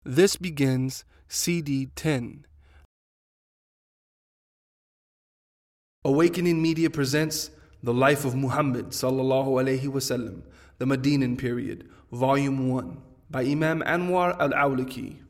This begins CD 10. Awakening Media presents The Life of Muhammad sallallahu alaihi wasallam, the Medinan Period, Volume 1, by Imam Anwar al-Awlaki.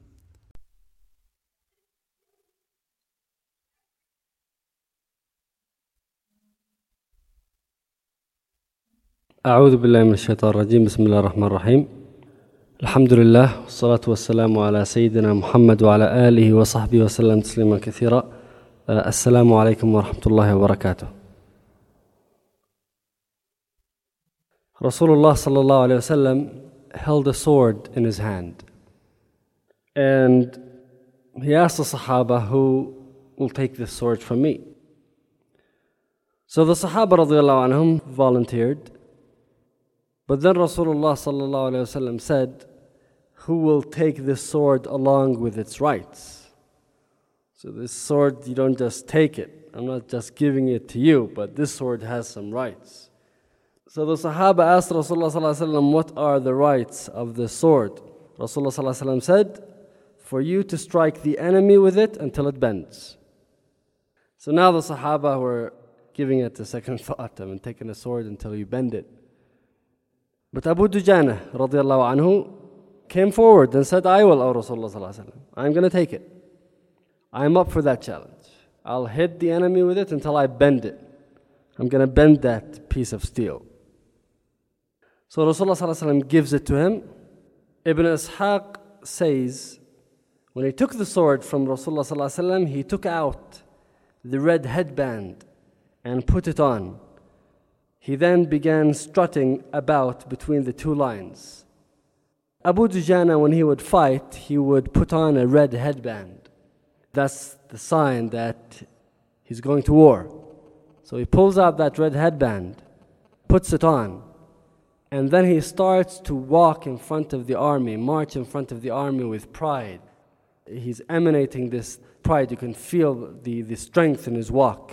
أعوذ بالله من الشيطان الرجيم. بسم الله الرحمن الرحيم. الحمد لله والصلاة والسلام على سيدنا محمد وعلى آله وصحبه وسلم تسليما كثيرا. السلام عليكم ورحمة الله وبركاته. Rasulullah sallallahu alayhi wasallam held a sword in his hand, and he asked the Sahaba, who will take this sword from me? So the Sahaba radiallahu anhum volunteered. But then Rasulullah sallallahu alayhi wasallam said, who will take this sword along with its rights? So this sword, you don't just take it. I'm not just giving it to you, but this sword has some rights. So the Sahaba asked Rasulullah sallallahu alayhi wasallam, what are the rights of the sword? Rasulullah sallallahu alayhi wasallam said, for you to strike the enemy with it until it bends. So now the Sahaba were giving it a second thought, taking a sword until you bend it. But Abu Dujana radiallahu anhu came forward and said, I will, O Rasulullah sallallahu alaihi wasallam. I'm going to take it. I'm up for that challenge. I'll hit the enemy with it until I bend it. I'm going to bend that piece of steel. So Rasulullah sallallahu alaihi wasallam gives it to him. Ibn Ishaq says, when he took the sword from Rasulullah sallallahu alaihi wasallam, he took out the red headband and put it on. He then began strutting about between the two lines. Abu Dujana, when he would fight, he would put on a red headband. That's the sign that he's going to war. So he pulls out that red headband, puts it on, and then he starts to walk in front of the army, march in front of the army with pride. He's emanating this pride. You can feel the strength in his walk.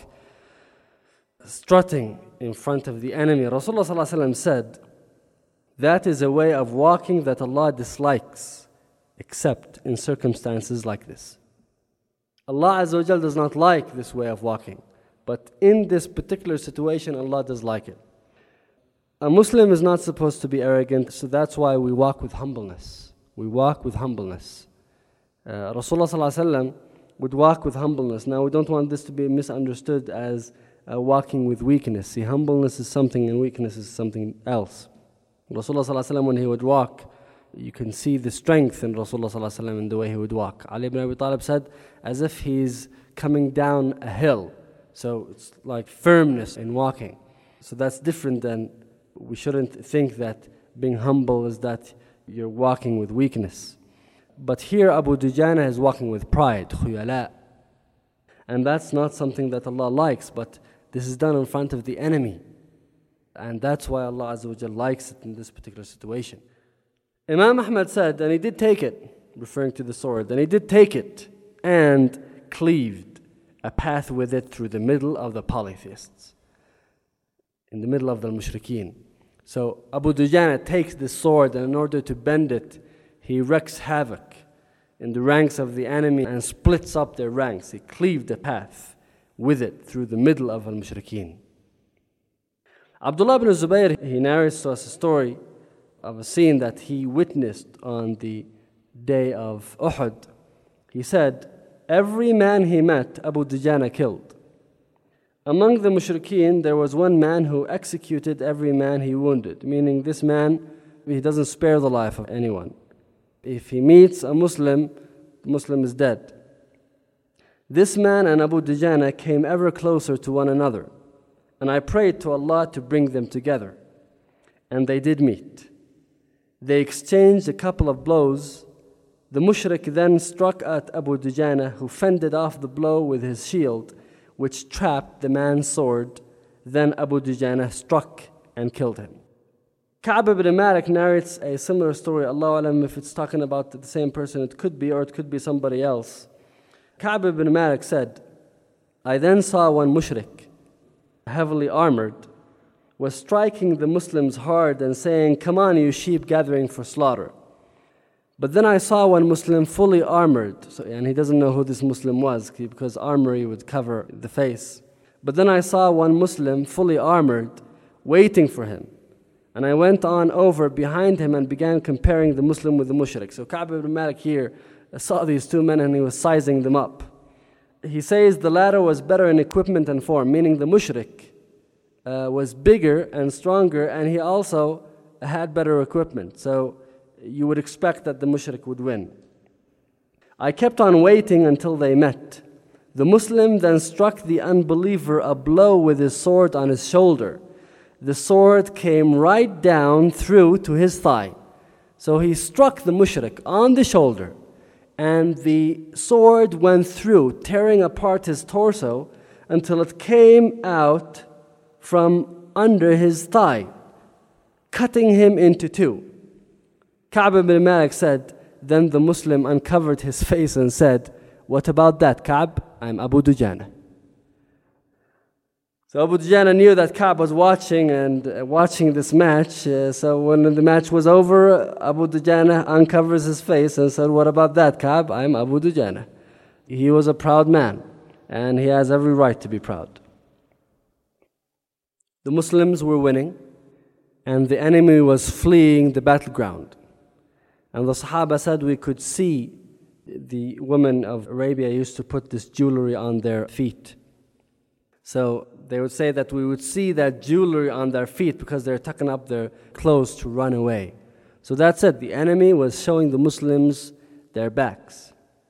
Strutting in front of the enemy. Rasulullah sallallahu alaihi wasallam said, that is a way of walking that Allah dislikes, except in circumstances like this. Allah Azza wa Jal does not like this way of walking, but in this particular situation, Allah does like it. A Muslim is not supposed to be arrogant, so that's why we walk with humbleness. We walk with humbleness. Rasulullah sallallahu alaihi wasallam would walk with humbleness. Now, we don't want this to be misunderstood as walking with weakness. See, humbleness is something and weakness is something else. Rasulullah sallallahu alaihi wasallam, when he would walk, you can see the strength in Rasulullah sallallahu alaihi wasallam in the way he would walk. Ali ibn Abi Talib said, as if he's coming down a hill. So it's like firmness in walking. So that's different than, we shouldn't think that being humble is that you're walking with weakness. But here Abu Dujana is walking with pride, khuyala. And that's not something that Allah likes, but this is done in front of the enemy. And that's why Allah Azza wa Jal likes it in this particular situation. Imam Ahmad said, and he did take it, referring to the sword, and he did take it and cleaved a path with it through the middle of the polytheists, in the middle of the mushrikeen. So Abu Dujana takes the sword, and in order to bend it, he wreaks havoc in the ranks of the enemy and splits up their ranks. He cleaved the path with it through the middle of al-mushrikeen. Abdullah ibn Zubayr, he narrates to us a story of a scene that he witnessed on the day of Uhud. He said, every man he met, Abu Dujana killed. Among the mushrikeen, there was one man who executed every man he wounded, meaning this man, he doesn't spare the life of anyone. If he meets a Muslim, the Muslim is dead. This man and Abu Dujana came ever closer to one another, and I prayed to Allah to bring them together. And they did meet. They exchanged a couple of blows. The mushrik then struck at Abu Dujana, who fended off the blow with his shield, which trapped the man's sword. Then Abu Dujana struck and killed him. Ka'b ibn Malik narrates a similar story. Allahu alam, if it's talking about the same person, it could be, or it could be somebody else. Ka'b ibn Malik said, I then saw one mushrik, heavily armored, was striking the Muslims hard and saying, come on, you sheep gathering for slaughter. But then I saw one Muslim fully armored, and he doesn't know who this Muslim was because armory would cover the face. But then I saw one Muslim fully armored waiting for him. And I went on over behind him and began comparing the Muslim with the mushrik. So Ka'b ibn Malik here saw these two men and he was sizing them up. He says the latter was better in equipment and form, meaning the mushrik was bigger and stronger, and he also had better equipment. So you would expect that the mushrik would win. I kept on waiting until they met. The Muslim then struck the unbeliever a blow with his sword on his shoulder. The sword came right down through to his thigh. So he struck the mushrik on the shoulder, and the sword went through, tearing apart his torso until it came out from under his thigh, cutting him into two. Ka'b ibn Malik said, then the Muslim uncovered his face and said, what about that, Ka'b? I'm Abu Dujana. So Abu Dujana knew that Ka'b was watching this match. So when the match was over, Abu Dujana uncovers his face and said, what about that, Ka'b? I'm Abu Dujana. He was a proud man, and he has every right to be proud. The Muslims were winning, and the enemy was fleeing the battleground. And the Sahaba said we could see the women of Arabia used to put this jewelry on their feet. So they would say that we would see that jewelry on their feet because they're tucking up their clothes to run away. So that's it. The enemy was showing the Muslims their backs.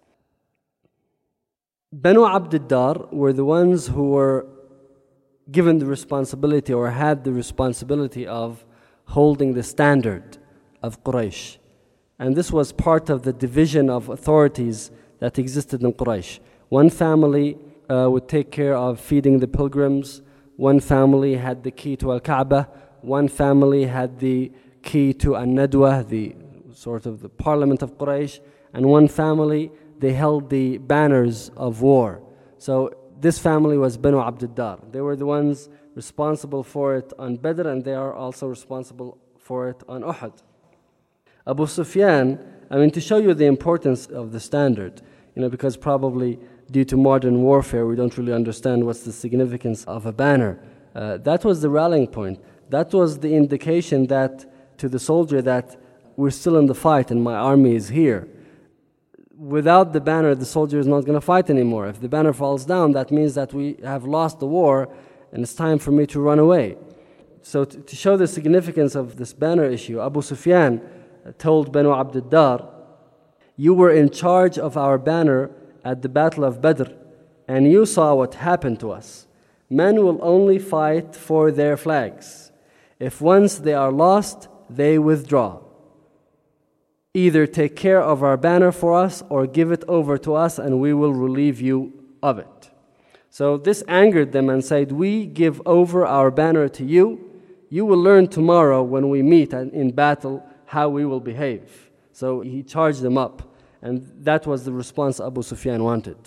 Banu Abd ad-Dar were the ones who were given the responsibility or had the responsibility of holding the standard of Quraysh. And this was part of the division of authorities that existed in Quraysh. One family would take care of feeding the pilgrims. One family had the key to Al-Kaaba. One family had the key to An-Nadwa, the sort of the parliament of Quraysh. And one family, they held the banners of war. So this family was Banu Abd ad-Dar. They were the ones responsible for it on Badr, and they are also responsible for it on Uhud. Abu Sufyan, to show you the importance of the standard, because probably due to modern warfare, we don't really understand what's the significance of a banner. That was the rallying point. That was the indication that to the soldier that we're still in the fight and my army is here. Without the banner, the soldier is not going to fight anymore. If the banner falls down, that means that we have lost the war and it's time for me to run away. So to show the significance of this banner issue, Abu Sufyan told Banu Abd ad-Dar, you were in charge of our banner at the Battle of Badr, and you saw what happened to us. Men will only fight for their flags. If once they are lost, they withdraw. Either take care of our banner for us or give it over to us and we will relieve you of it. So this angered them and said, we give over our banner to you. You will learn tomorrow when we meet in battle how we will behave. So he charged them up, and that was the response Abu Sufyan wanted.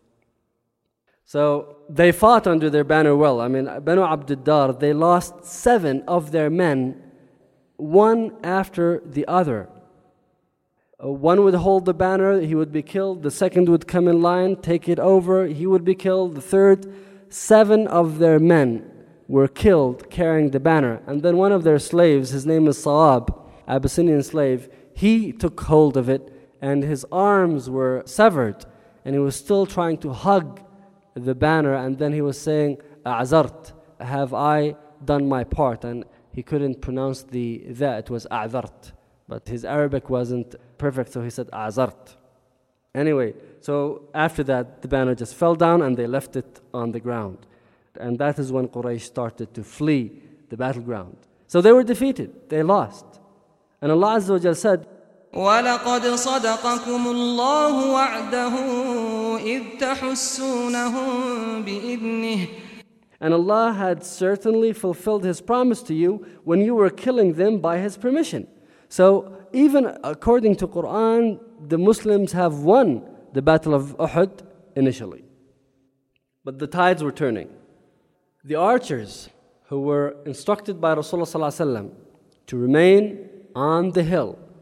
So they fought under their banner well. Banu Abd ad-Dar, they lost 7 of their men, one after the other. One would hold the banner, he would be killed. The second would come in line, take it over, he would be killed. The third, 7 of their men were killed carrying the banner. And then one of their slaves, his name is Sawab, Abyssinian slave, he took hold of it and his arms were severed and he was still trying to hug the banner, and then he was saying, A'zart, have I done my part? And he couldn't pronounce the that, it was A'zart. But his Arabic wasn't perfect, so he said A'zart. Anyway, so after that, the banner just fell down and they left it on the ground. And that is when Quraysh started to flee the battleground. So they were defeated, they lost. And Allah Azza wa Jal said, وَلَقَدْ صَدَقَكُمُ اللَّهُ وَعْدَهُ إِذْ تَحُسُّونَهُم بِإِذْنِهِ. And Allah had certainly fulfilled His promise to you when you were killing them by His permission. So even according to Quran, the Muslims have won the battle of Uhud initially. But the tides were turning. The archers who were instructed by Rasulullah ﷺ to remain on the hill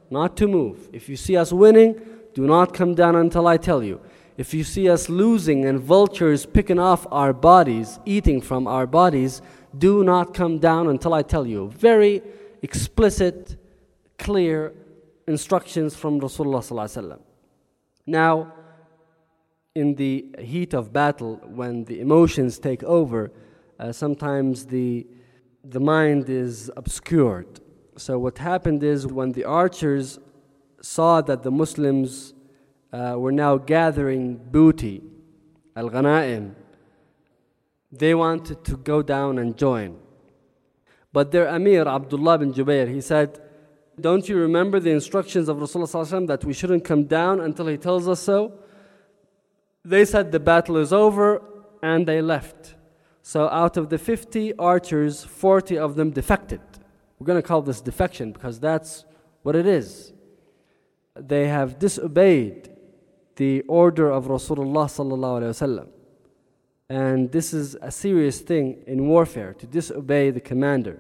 not to move. If you see us winning, do not come down until I tell you. If you see us losing and vultures picking off our bodies, eating from our bodies, do not come down until I tell you. Very explicit, clear instructions from Rasulullah sallallahu alaihi wasallam. Now, in the heat of battle, when the emotions take over, sometimes the mind is obscured. So what happened is when the archers saw that the Muslims were now gathering booty, al-ghanaim, they wanted to go down and join. But their Amir, Abdullah bin Jubair, he said, don't you remember the instructions of Rasulullah sallallahu alaihi wasallam that we shouldn't come down until he tells us so? They said the battle is over, and they left. So out of the 50 archers, 40 of them defected. We're going to call this defection because that's what it is. They have disobeyed the order of Rasulullah sallallahu alaihi wasallam. And this is a serious thing in warfare, to disobey the commander.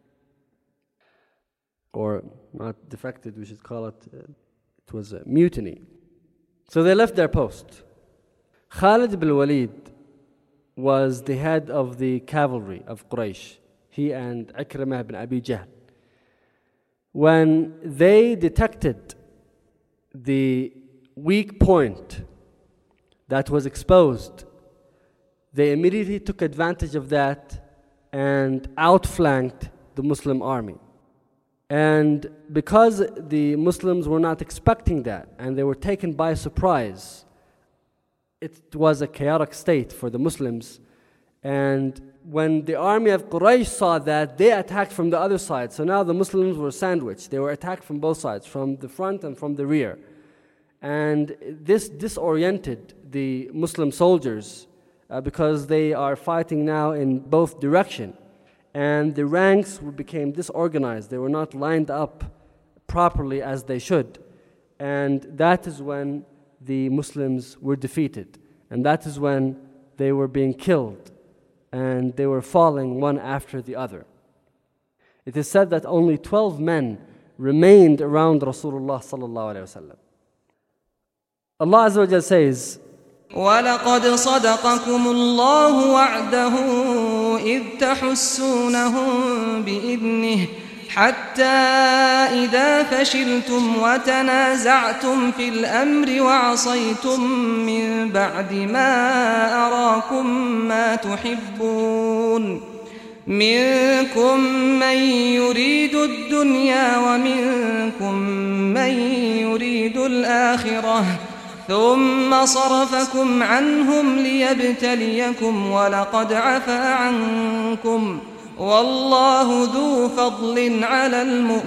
Or not defected, we should call it, it was a mutiny. So they left their post. Khalid ibn Walid was the head of the cavalry of Quraysh. He and Ikrimah ibn Abi Jahl. When they detected the weak point that was exposed, they immediately took advantage of that and outflanked the Muslim army. And because the Muslims were not expecting that and they were taken by surprise, it was a chaotic state for the Muslims. And when the army of Quraysh saw that, they attacked from the other side. So now the Muslims were sandwiched. They were attacked from both sides, from the front and from the rear. And this disoriented the Muslim soldiers because they are fighting now in both directions. And the ranks became disorganized. They were not lined up properly as they should. And that is when the Muslims were defeated. And that is when they were being killed. And they were falling one after the other. It is said that only 12 men remained around Rasulullah sallallahu alaihi wasallam. Allah Azza wa Jalla says, وَلَقَدْ صَدَقَكُمُ اللَّهُ وَعْدَهُ إِذْ تَحُسُّونَهُم بِإِذْنِهِ حَتَّى إِذَا فَشِلْتُمْ وَتَنَازَعْتُمْ فِي الْأَمْرِ وَعَصَيْتُم مِّن بَعْدِ مَا أَرَاكُم مَّا تُحِبُّونَ مِنكُم مَّن يُرِيدُ الدُّنْيَا وَمِنكُم مَّن يُرِيدُ الْآخِرَةَ ثم صرفكم عنهم ليبتليكم ولقد عفا عنكم والله ذو فضل على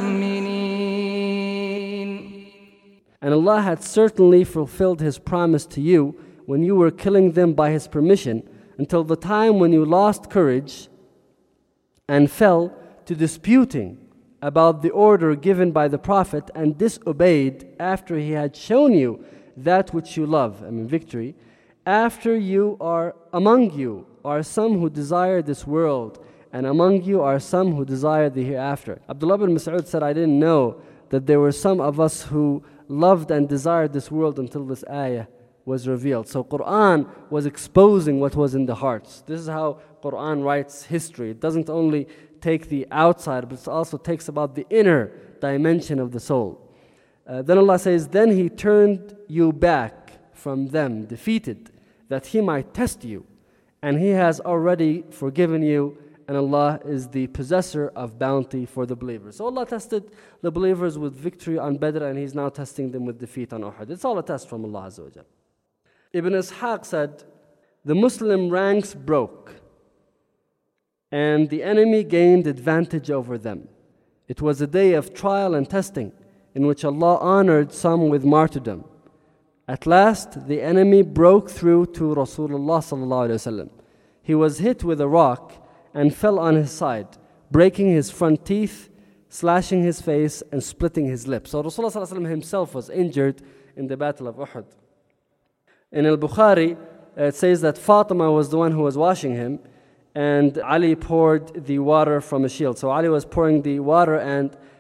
المؤمنين. And Allah had certainly fulfilled His promise to you when you were killing them by His permission until the time when you lost courage and fell to disputing about the order given by the Prophet and disobeyed after he had shown you that which you love, victory. After you are among you are some who desire this world, and among you are some who desire the hereafter. Abdullah bin Mas'ud said, I didn't know that there were some of us who loved and desired this world until this ayah was revealed. So Quran was exposing what was in the hearts. This is how Quran writes history. It doesn't only take the outside, but it also takes about the inner dimension of the soul. Then Allah says, then He turned you back from them, defeated, that He might test you. And He has already forgiven you, and Allah is the possessor of bounty for the believers. So Allah tested the believers with victory on Badr, and He's now testing them with defeat on Uhud. It's all a test from Allah Azza wa Jal. Ibn Ishaq said, the Muslim ranks broke, and the enemy gained advantage over them. It was a day of trial and testing, in which Allah honored some with martyrdom. At last, the enemy broke through to Rasulullah sallallahu alaihi wasallam. He was hit with a rock and fell on his side, breaking his front teeth, slashing his face, and splitting his lips. So Rasulullah sallallahu alaihi wasallam himself was injured in the battle of Uhud. In Al-Bukhari, it says that Fatima was the one who was washing him, and Ali poured the water from a shield. So Ali was pouring the water, and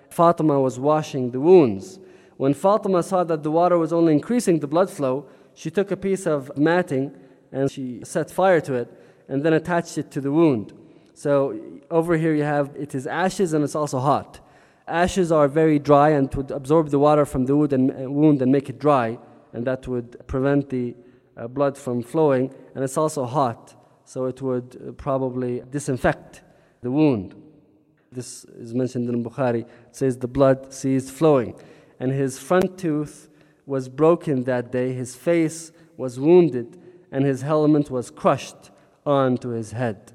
Fatima was washing the wounds. When Fatima saw that the water was only increasing the blood flow, she took a piece of matting and she set fire to it and then attached it to the wound. So over here you have, it is ashes and it's also hot. Ashes are very dry and would absorb the water from the wound and make it dry, and that would prevent the blood from flowing, and it's also hot, so it would probably disinfect the wound. This is mentioned in Bukhari. It says the blood ceased flowing, and his front tooth was broken that day, his face was wounded, and his helmet was crushed onto his head.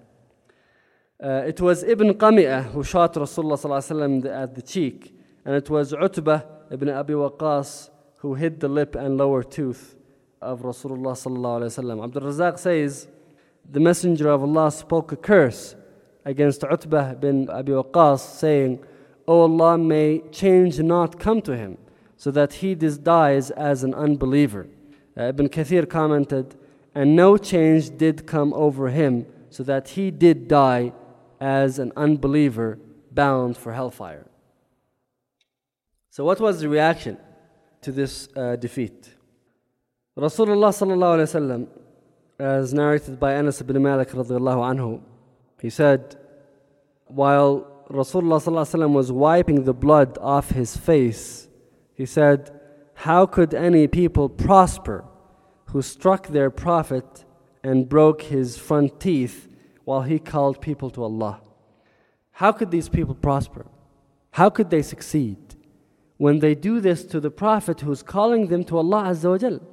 It was Ibn Qami'ah who shot Rasulullah ﷺ at the cheek, and it was Utbah ibn Abi Waqqas who hit the lip and lower tooth of Rasulullah ﷺ. Abdul Razak says, the Messenger of Allah spoke a curse against Utbah bin Abi Waqqas, saying, O Allah, may change not come to him, so that he dies as an unbeliever. Ibn Kathir commented, and no change did come over him, so that he did die as an unbeliever bound for hellfire. So what was the reaction to this defeat? Rasulullah sallallahu alaihi wasallam, as narrated by Anas ibn Malik radiyallahu anhu, he said, while Rasulullah sallallahu alaihi wasallam was wiping the blood off his face, he said, how could any people prosper who struck their prophet and broke his front teeth while he called people to Allah? How could these people prosper? How could they succeed when they do this to the prophet who's calling them to Allah Azza wa Jal?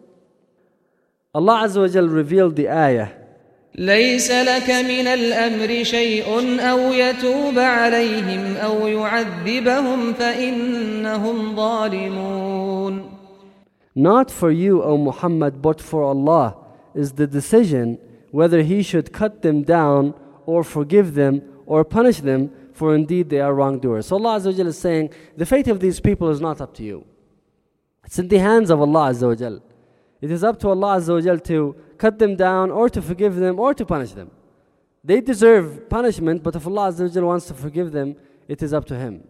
Allah Azza wa Jal revealed the ayah, ليس لك من الأمر شيء أو يتوب عليهم أو يعذبهم فإنهم ظالمون. Not for you, O Muhammad, but for Allah is the decision whether He should cut them down or forgive them or punish them, for indeed they are wrongdoers. So Allah Azza wa Jal is saying, the fate of these people is not up to you. It's in the hands of Allah Azza wa Jal. It is up to Allah Azza wa Jal to cut them down or to forgive them or to punish them. They deserve punishment, but if Allah Azza wa Jal wants to forgive them, it is up to Him.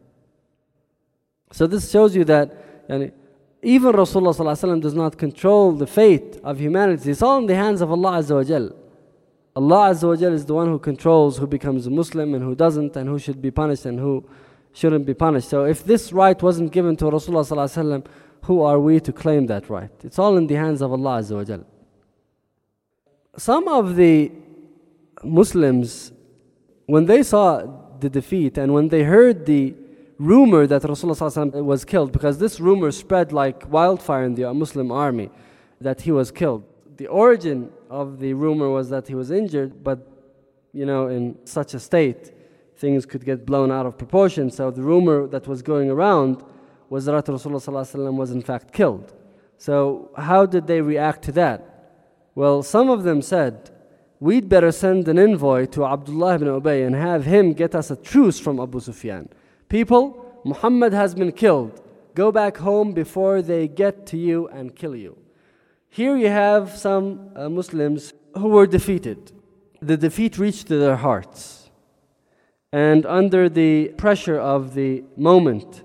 So this shows you that even Rasulullah sallallahu alaihi wasallam does not control the fate of humanity. It's all in the hands of Allah Azza wa Jal. Allah Azza wa Jal is the one who controls who becomes a Muslim and who doesn't, and who should be punished and who shouldn't be punished. So if this right wasn't given to Rasulullah sallallahu alaihi wasallam, who are we to claim that right? It's all in the hands of Allah Azza wa Jal. Some of the Muslims, when they saw the defeat and when they heard the rumor that Rasulullah sallallahu alaihi wasallam was killed, because this rumor spread like wildfire in the Muslim army, that he was killed. The origin of the rumor was that he was injured, but in such a state, things could get blown out of proportion. So the rumor that was going around was that Rasulullah sallallahu alaihi wasallam was in fact killed. So how did they react to that? Well, some of them said, we'd better send an envoy to Abdullah ibn Ubay and have him get us a truce from Abu Sufyan. People, Muhammad has been killed. Go back home before they get to you and kill you. Here you have some Muslims who were defeated. The defeat reached to their hearts. And under the pressure of the moment,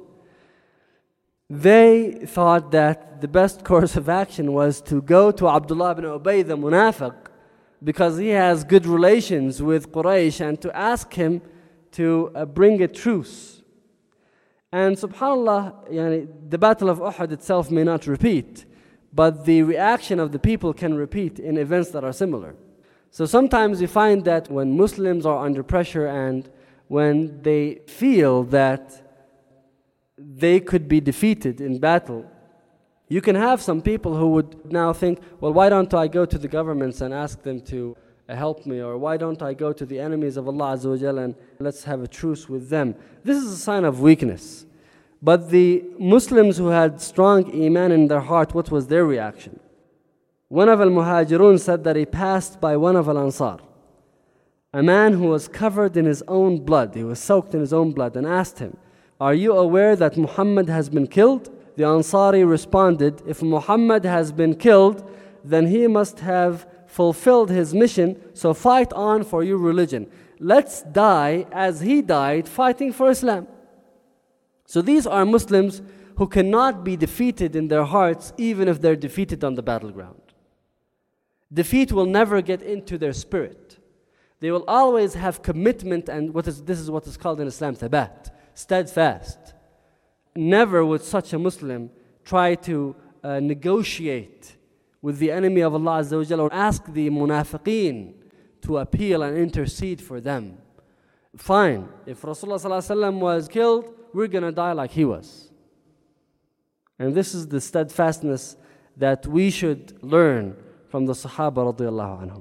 they thought that the best course of action was to go to Abdullah ibn Ubay the Munafiq, because he has good relations with Quraysh, and to ask him to bring a truce. And subhanAllah, the battle of Uhud itself may not repeat, but the reaction of the people can repeat in events that are similar. So sometimes you find that when Muslims are under pressure and when they feel that they could be defeated in battle, you can have some people who would now think, well, why don't I go to the governments and ask them to help me? Or why don't I go to the enemies of Allah Azza wa Jalla and let's have a truce with them? This is a sign of weakness. But the Muslims who had strong iman in their heart, what was their reaction? One of al-Muhajirun said that he passed by one of al-Ansar, a man who was covered in his own blood, he was soaked in his own blood, and asked him, are you aware that Muhammad has been killed? The Ansari responded, if Muhammad has been killed, then he must have fulfilled his mission, so fight on for your religion. Let's die as he died fighting for Islam. So these are Muslims who cannot be defeated in their hearts even if they're defeated on the battleground. Defeat will never get into their spirit. They will always have commitment, and this is what is called in Islam thabat, steadfast. Never would such a Muslim try to negotiate with the enemy of Allah Azza wa Jalla or ask the munafiqeen to appeal and intercede for them. Fine, if Rasulullah Sallallahu Alaihi Wasallam was killed, we're going to die like he was. And this is the steadfastness that we should learn from the Sahaba radiallahu anhum.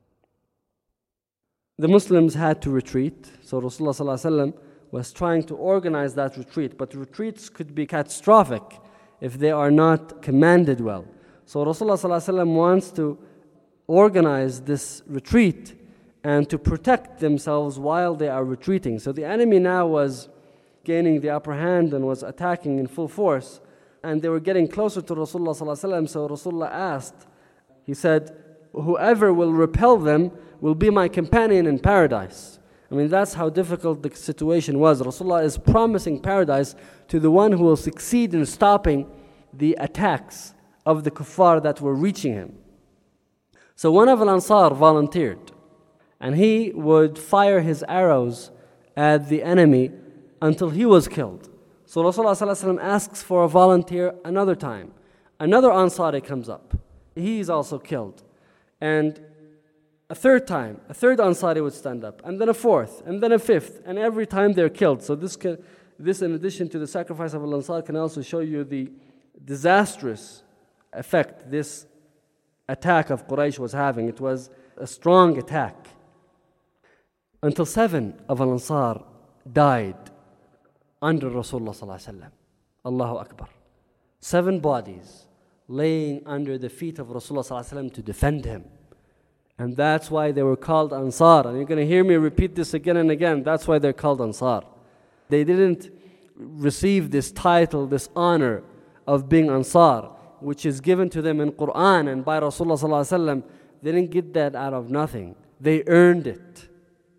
The Muslims had to retreat, so Rasulullah Sallallahu Alaihi Wasallam was trying to organize that retreat, but retreats could be catastrophic if they are not commanded well. So Rasulullah Sallallahu Alaihi Wasallam wants to organize this retreat and to protect themselves while they are retreating. So the enemy now was gaining the upper hand and was attacking in full force, and they were getting closer to Rasulullah Sallallahu Alaihi Wasallam. So Rasulullah asked, he said, whoever will repel them will be my companion in paradise. I mean, that's how difficult the situation was. Rasulullah is promising paradise to the one who will succeed in stopping the attacks of the kuffar that were reaching him. So one of Al-Ansar volunteered, and he would fire his arrows at the enemy until he was killed. So Rasulullah ﷺ asks for a volunteer another time. Another Ansari comes up. He is also killed. And a third time, a third Ansari would stand up, and then a fourth, and then a fifth, and every time they're killed. So this in addition to the sacrifice of Al-Ansar, can also show you the disastrous effect this attack of Quraysh was having. It was a strong attack. Until 7 of Al-Ansar died under Rasulullah Sallallahu Alaihi Wasallam. Allahu Akbar. 7 bodies laying under the feet of Rasulullah Sallallahu Alaihi Wasallam to defend him. And that's why they were called Ansar. And you're going to hear me repeat this again and again. That's why they're called Ansar. They didn't receive this title, this honor of being Ansar, which is given to them in Quran and by Rasulullah Sallallahu Alaihi Wasallam. They didn't get that out of nothing. They earned it.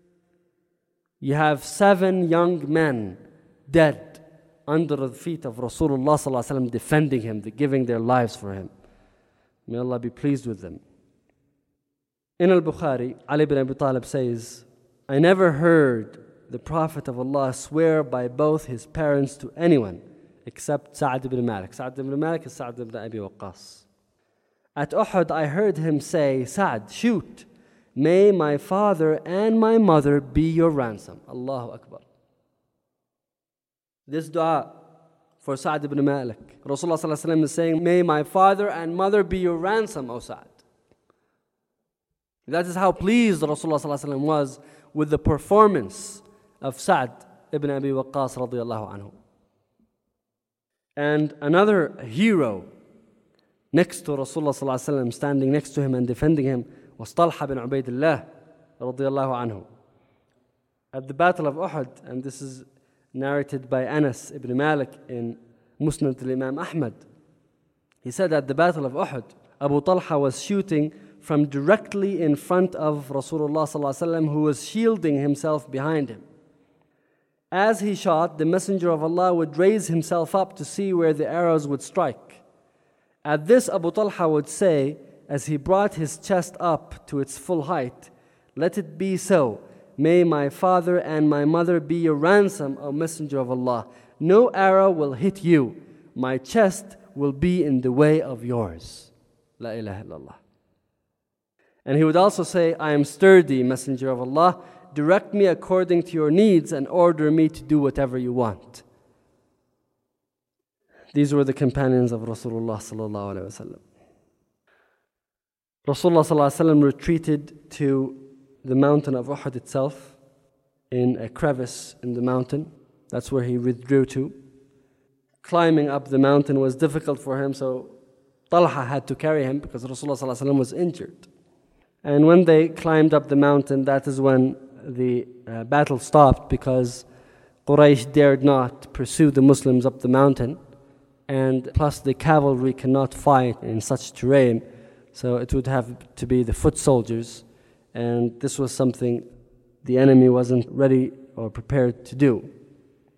You have 7 young men dead under the feet of Rasulullah Sallallahu Alaihi Wasallam, defending him, giving their lives for him. May Allah be pleased with them. In Al-Bukhari, Ali ibn Abi Talib says, I never heard the Prophet of Allah swear by both his parents to anyone except Sa'd ibn Malik. Sa'd ibn Malik is Sa'd ibn Abi Waqqas. At Uhud, I heard him say, Sa'd, shoot. May my father and my mother be your ransom. Allahu Akbar. This dua for Sa'd ibn Malik. Rasulullah Sallallahu Alaihi Wasallam is saying, may my father and mother be your ransom, O Sa'd. That is how pleased Rasulullah Sallallahu Alaihi Wasallam was with the performance of Sa'd ibn Abi Waqqas radiyallahu anhu. And another hero next to Rasulullah Sallallahu Alaihi Wasallam, standing next to him and defending him, was Talha bin Ubaidillah radiyallahu anhu. At the Battle of Uhud, and this is narrated by Anas ibn Malik in Musnad al-Imam Ahmad, he said at the Battle of Uhud, Abu Talha was shooting from directly in front of Rasulullah Sallallahu Alaihi Wasallam, who was shielding himself behind him. As he shot, the Messenger of Allah would raise himself up to see where the arrows would strike. At this, Abu Talha would say, as he brought his chest up to its full height, let it be so. May my father and my mother be your ransom, O Messenger of Allah. No arrow will hit you. My chest will be in the way of yours. La ilaha illallah. And he would also say, I am sturdy, Messenger of Allah. Direct me according to your needs and order me to do whatever you want. These were the companions of Rasulullah Sallallahu Alaihi Wasallam. Rasulullah Sallallahu Alaihi Wasallam retreated to the mountain of Uhud itself, in a crevice in the mountain. That's where he withdrew to. Climbing up the mountain was difficult for him, so Talha had to carry him because Rasulullah Sallallahu Alaihi Wasallam was injured. And when they climbed up the mountain, that is when the battle stopped, because Quraysh dared not pursue the Muslims up the mountain, and plus the cavalry cannot fight in such terrain, so it would have to be the foot soldiers, and this was something the enemy wasn't ready or prepared to do.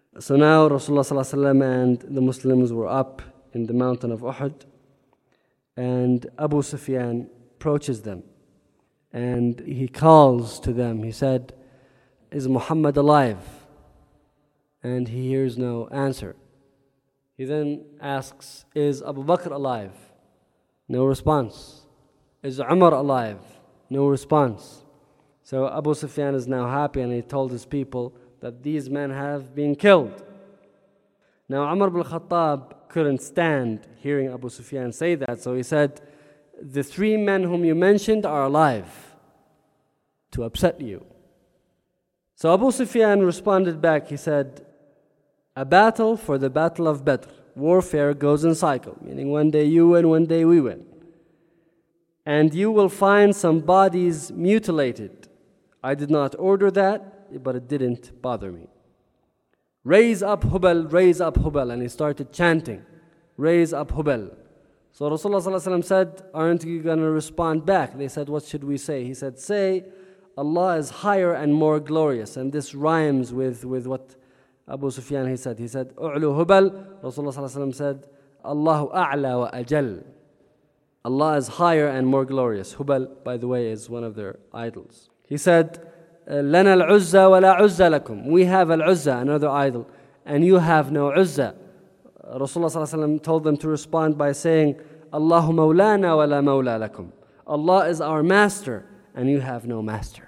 So now Rasulullah and the Muslims were up in the mountain of Uhud, and Abu Sufyan approaches them and he calls to them. He said, "Is Muhammad alive?" And he hears no answer. He then asks, "Is Abu Bakr alive?" No response. "Is Umar alive?" No response. So Abu Sufyan is now happy, and he told his people that these men have been killed. Now Umar ibn Khattab couldn't stand hearing Abu Sufyan say that, so he said, "The three men whom you mentioned are alive," to upset you. So Abu Sufyan responded back. He said, "A battle for the battle of Badr. Warfare goes in cycle, meaning one day you win, one day we win. And you will find some bodies mutilated. I did not order that, but it didn't bother me. Raise up Hubal, raise up Hubal." And he started chanting, "Raise up Hubal." So Rasulullah ﷺ said, "Aren't you going to respond back?" They said, "What should we say?" He said, "Say, Allah is higher and more glorious." And this rhymes with what Abu Sufyan he said. He said, "U'lu Hubal." Rasulullah ﷺ said, "Allahu a'la wa ajal." Allah is higher and more glorious. Hubal, by the way, is one of their idols. He said, "Lana al-Uzza wa la Uzza lakum." We have al-Uzza, another idol, and you have no Uzza. Rasulullah ﷺ told them to respond by saying, "Allahu mawlana wa la mawla lakum." Allah is our master, and you have no master.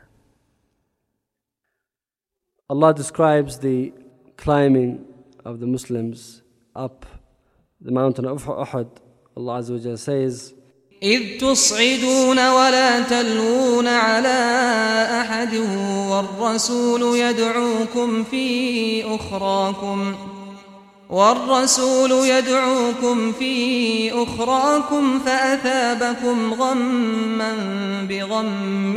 Allah describes the climbing of the Muslims up the mountain of Uhud. Allah Azza wa Jalla says, إذ تصعدون ولا تلوون على أحد والرسول يدعوكم في أخراكم فأثابكم غما بغم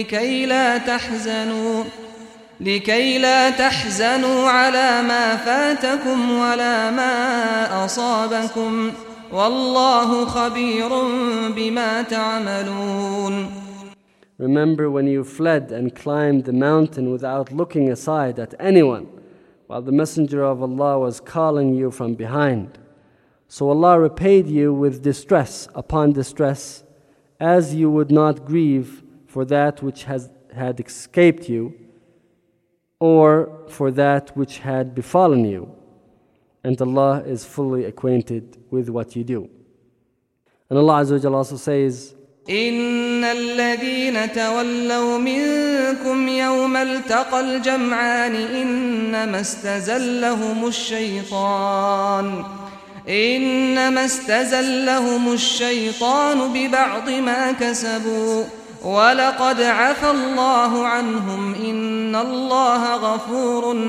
لكي لا تحزنوا على ما فاتكم ولا ما أصابكم والله خبير بما تعملون. Remember when you fled and climbed the mountain without looking aside at anyone, while the Messenger of Allah was calling you from behind. So Allah repaid you with distress upon distress, as you would not grieve for that which had escaped you, or for that which had befallen you. And Allah is fully acquainted with what you do. And Allah Azza wa Jalla also says, إن الذين تولوا منكم يوم التقى الجمعان إنما استزلهم الشيطان ببعض ما كسبوا ولقد عفى الله عنهم إن الله غفور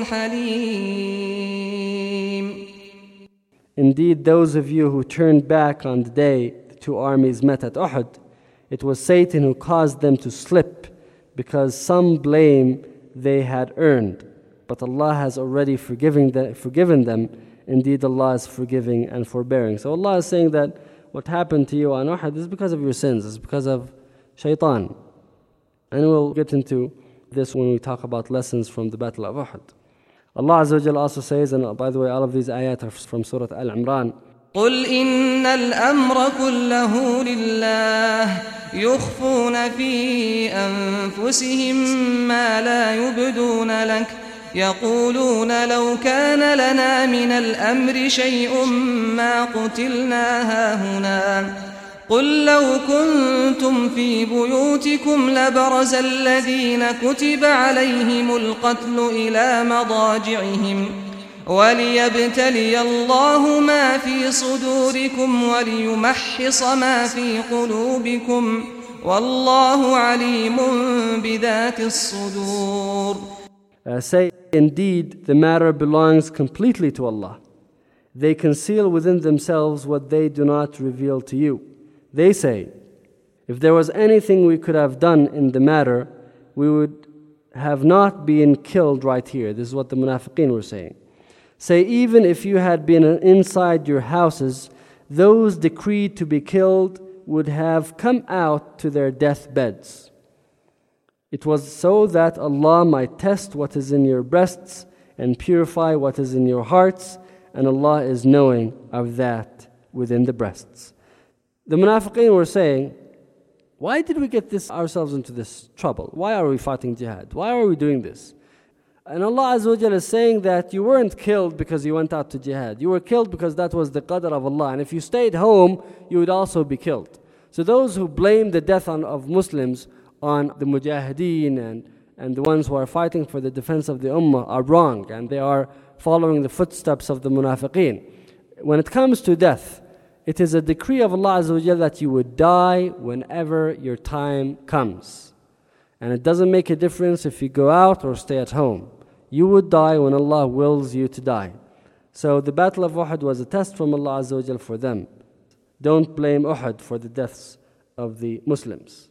حليم. Indeed, those of you who turned back on the day the two armies met at Uhud, it was Satan who caused them to slip because some blame they had earned. But Allah has already forgiven them. Indeed, Allah is forgiving and forbearing. So Allah is saying that what happened to you on Uhud is because of your sins, it's because of shaitan. And we'll get into this when we talk about lessons from the Battle of Uhud. Allah Azza wa Jalla also says, and by the way, all of these ayat are from Surah Al-Imran, قل إن الأمر كله لله يخفون في أنفسهم ما لا يبدون لك يقولون لو كان لنا من الأمر شيء ما قتلنا هاهنا قل لو كنتم في بيوتكم لبرز الذين كتب عليهم القتل إلى مضاجعهم وليبتلي الله ما في صدوركم وليمحص ما في قلوبكم والله عليم بذات الصدور. Say, indeed, the matter belongs completely to Allah. They conceal within themselves what they do not reveal to you. They say, if there was anything we could have done in the matter, we would have not been killed right here. This is what the munafiqeen were saying. Say, even if you had been inside your houses, those decreed to be killed would have come out to their deathbeds. It was so that Allah might test what is in your breasts. and purify what is in your hearts, and Allah is knowing of that within the breasts. The munafiqeen were saying, why did we get ourselves into this trouble? Why are we fighting jihad? Why are we doing this? And Allah Azza wa Jalla is saying that you weren't killed because you went out to jihad. You were killed because that was the qadr of Allah. And if you stayed home, you would also be killed. So those who blame the death of Muslims on the mujahideen and the ones who are fighting for the defense of the ummah are wrong, and they are following the footsteps of the munafiqeen. When it comes to death, it is a decree of Allah Azza wa Jalla that you would die whenever your time comes. And it doesn't make a difference if you go out or stay at home. You would die when Allah wills you to die. So the Battle of Uhud was a test from Allah Azza wa Jalla for them. Don't blame Uhud for the deaths of the Muslims.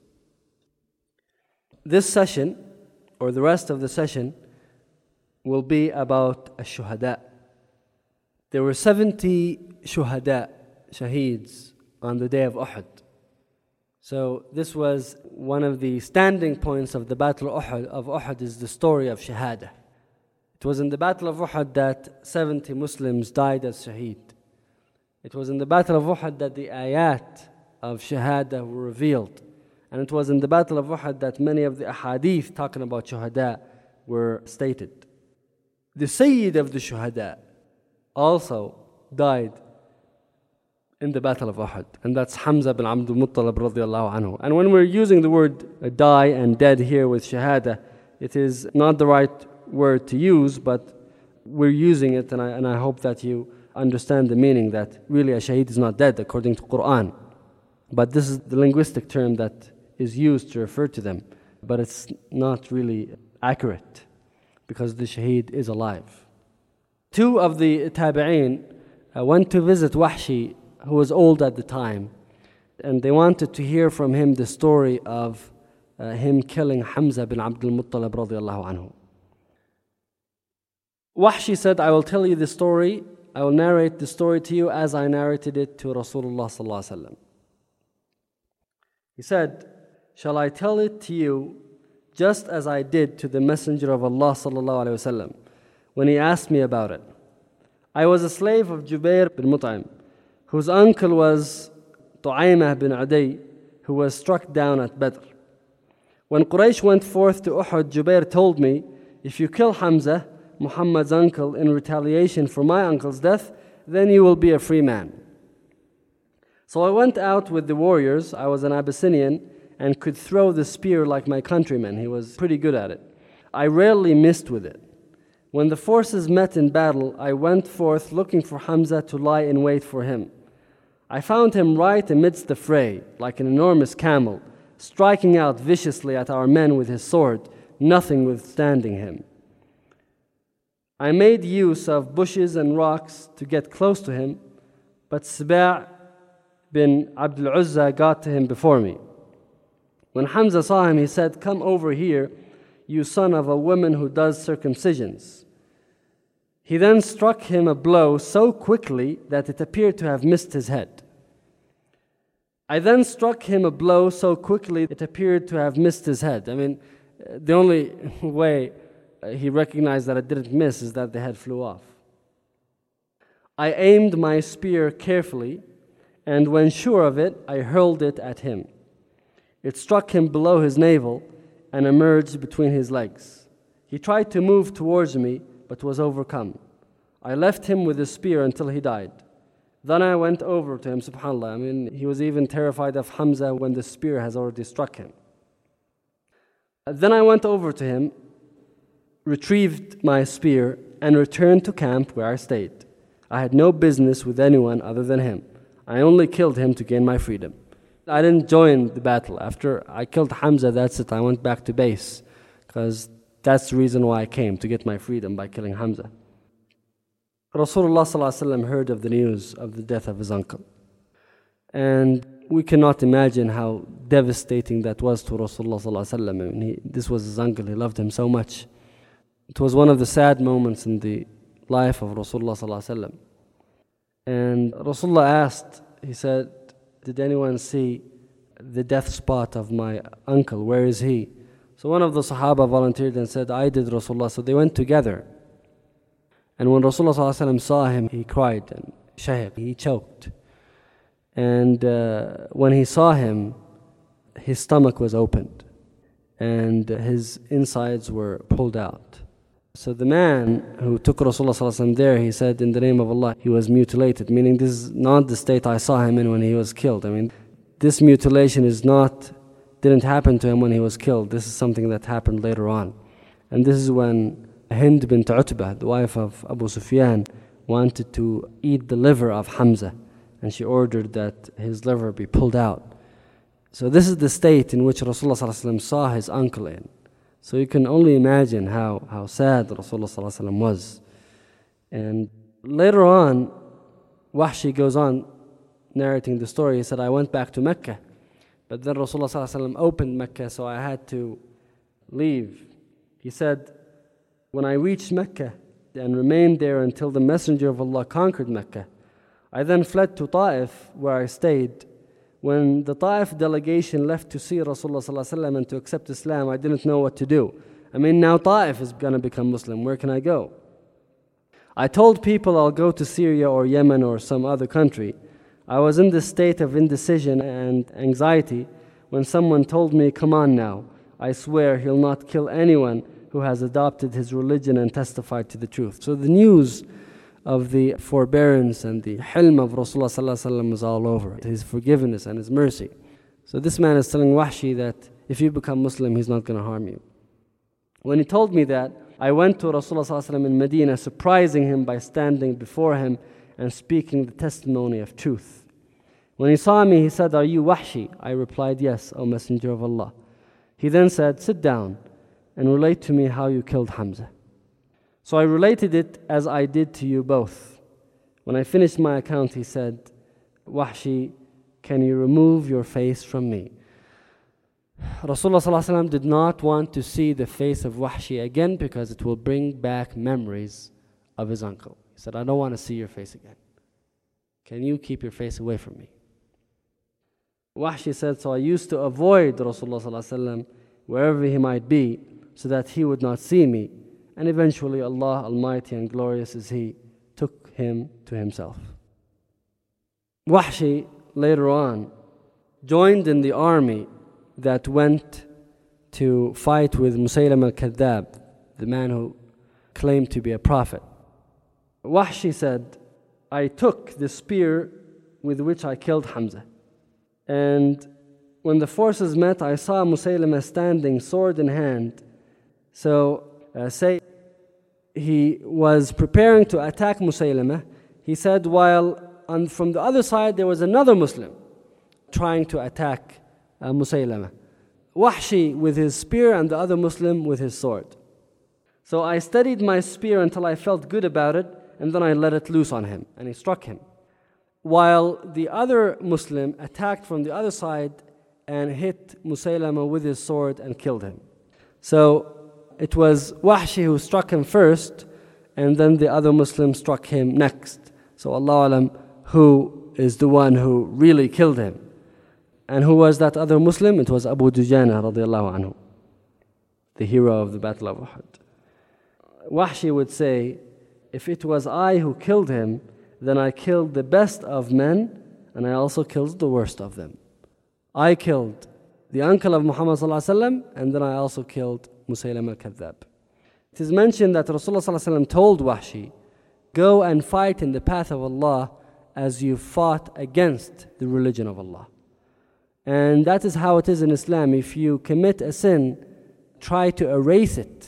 This session, or the rest of the session, will be about ash-shuhada. There were 70 shuhada, shaheeds, on the day of Uhud. So this was one of the standing points of the Battle of Uhud is the story of shahada. It was in the Battle of Uhud that 70 Muslims died as shaheed. It was in the Battle of Uhud that the ayat of shahada were revealed. And it was in the Battle of Uhud that many of the ahadith talking about shuhada were stated. The Sayyid of the shuhada also died in the Battle of Uhud, and that's Hamza bin Abdul Muttalib radiallahu anhu. And when we're using the word die and dead here with shahada, it is not the right word to use, but we're using it, and I hope that you understand the meaning that really a shaheed is not dead according to Quran. But this is the linguistic term that is used to refer to them, but it's not really accurate because the shaheed is alive. Two of the tabi'een went to visit Wahshi, who was old at the time, and they wanted to hear from him the story of him killing Hamza bin Abdul Muttalib radiallahu anhu. Wahshi said, I will tell you the story, I will narrate the story to you as I narrated it to Rasulullah sallallahu alaihi wasallam. He said, shall I tell it to you just as I did to the Messenger of Allah sallallahu alaihi wasallam when he asked me about it? I was a slave of Jubair bin Mut'im, whose uncle was Tu'aymah bin Adi, who was struck down at Badr. When Quraysh went forth to Uhud, Jubair told me, if you kill Hamza, Muhammad's uncle, in retaliation for my uncle's death, then you will be a free man. So I went out with the warriors. I was an Abyssinian and could throw the spear like my countrymen. He was pretty good at it. I rarely missed with it. When the forces met in battle, I went forth looking for Hamza to lie in wait for him. I found him right amidst the fray, like an enormous camel, striking out viciously at our men with his sword, nothing withstanding him. I made use of bushes and rocks to get close to him, but Saba' bin Abdul Uzza got to him before me. When Hamza saw him, he said, come over here, you son of a woman who does circumcisions. He then struck him a blow so quickly that it appeared to have missed his head. I then struck him a blow so quickly it appeared to have missed his head. I mean, the only way he recognized that it didn't miss is that the head flew off. I aimed my spear carefully, and when sure of it, I hurled it at him. It struck him below his navel and emerged between his legs. He tried to move towards me, but was overcome. I left him with the spear until he died. Then I went over to him, subhanAllah. I mean, he was even terrified of Hamza when the spear has already struck him. Then I went over to him, retrieved my spear, and returned to camp where I stayed. I had no business with anyone other than him. I only killed him to gain my freedom. I didn't join the battle. After I killed Hamza, that's it. I went back to base because that's the reason why I came, to get my freedom by killing Hamza. Rasulullah ﷺ heard of the news of the death of his uncle. And we cannot imagine how devastating that was to Rasulullah ﷺ. I mean, this was his uncle. He loved him so much. It was one of the sad moments in the life of Rasulullah ﷺ. And Rasulullah asked, he said, did anyone see the death spot of my uncle? Where is he? So one of the Sahaba volunteered and said, I did, Rasulullah. So they went together. And when Rasulullah ﷺ saw him, he cried and shahiq, he choked. And when he saw him, his stomach was opened and his insides were pulled out. So the man who took Rasulullah ﷺ there, he said, in the name of Allah, he was mutilated, meaning this is not the state I saw him in when he was killed. I mean, this mutilation didn't happen to him when he was killed. This is something that happened later on. And this is when Hind bint Utbah, the wife of Abu Sufyan, wanted to eat the liver of Hamza, and she ordered that his liver be pulled out. So this is the state in which Rasulullah ﷺ saw his uncle in. So you can only imagine how sad Rasulullah ﷺ was. And later on, Wahshi goes on narrating the story. He said, I went back to Mecca, but then Rasulullah ﷺ opened Mecca, so I had to leave. He said, when I reached Mecca and remained there until the Messenger of Allah conquered Mecca, I then fled to Ta'if, where I stayed. When the Ta'if delegation left to see Rasulullah ﷺ and to accept Islam, I didn't know what to do. I mean, now Ta'if is going to become Muslim. Where can I go? I told people I'll go to Syria or Yemen or some other country. I was in this state of indecision and anxiety when someone told me, come on now, I swear he'll not kill anyone who has adopted his religion and testified to the truth. So the news of the forbearance and the hilm of Rasulullah ﷺ is all over, his forgiveness and his mercy. So this man is telling Wahshi that if you become Muslim, he's not going to harm you. When he told me that, I went to Rasulullah ﷺ in Medina, surprising him by standing before him and speaking the testimony of truth. When he saw me, he said, are you Wahshi? I replied, yes, O Messenger of Allah. He then said, sit down and relate to me how you killed Hamza. So I related it as I did to you both. When I finished my account, he said, Wahshi, can you remove your face from me? Rasulullah ﷺ did not want to see the face of Wahshi again because it will bring back memories of his uncle. He said, I don't want to see your face again. Can you keep your face away from me? Wahshi said, so I used to avoid Rasulullah ﷺ wherever he might be so that he would not see me. And eventually Allah, Almighty and glorious is He, took him to Himself. Wahshi later on joined in the army that went to fight with Musaylim al-Kadhab, the man who claimed to be a prophet. Wahshi said, I took the spear with which I killed Hamza. And when the forces met, I saw Musaylimah standing sword in hand. So say he was preparing to attack Musaylimah. He said, while from the other side there was another Muslim trying to attack Musaylimah. Wahshi with his spear and the other Muslim with his sword. So I steadied my spear until I felt good about it, and then I let it loose on him, and he struck him. While the other Muslim attacked from the other side and hit Musaylimah with his sword and killed him. So it was Wahshi who struck him first, and then the other Muslim struck him next. So Allah alam, who is the one who really killed him? And who was that other Muslim? It was Abu Dujana radiallahu anhu, the hero of the Battle of Uhud. Wahshi would say, if it was I who killed him, then I killed the best of men, and I also killed the worst of them. I killed the uncle of Muhammad ﷺ, and then I also killed Musaylim al-Kadhab. It is mentioned that Rasulullah ﷺ told Wahshi, go and fight in the path of Allah as you fought against the religion of Allah. And that is how it is in Islam. If you commit a sin, try to erase it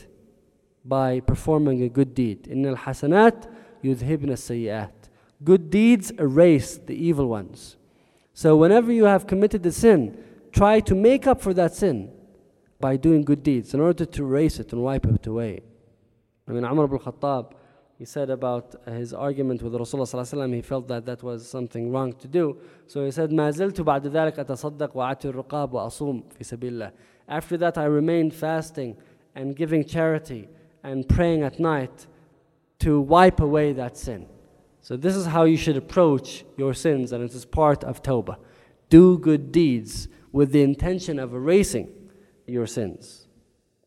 by performing a good deed. إِنَّ الْحَسَنَاتِ يُذْهِبْنَ السَّيِّئَاتِ. Good deeds erase the evil ones. So whenever you have committed a sin, try to make up for that sin by doing good deeds in order to erase it and wipe it away. I mean, Umar ibn Khattab, he said about his argument with Rasulullah ﷺ, he felt that that was something wrong to do. So he said, مَا زِلْتُ بَعْدَ ذَلِكَ أَتَصَدَّقْ وَأَعْتِي الرُّقَابَ وَأَصُومُ فِي سَبِيلِ اللَّهِ. After that I remained fasting and giving charity and praying at night to wipe away that sin. So this is how you should approach your sins, and it is part of tawbah. Do good deeds with the intention of erasing your sins.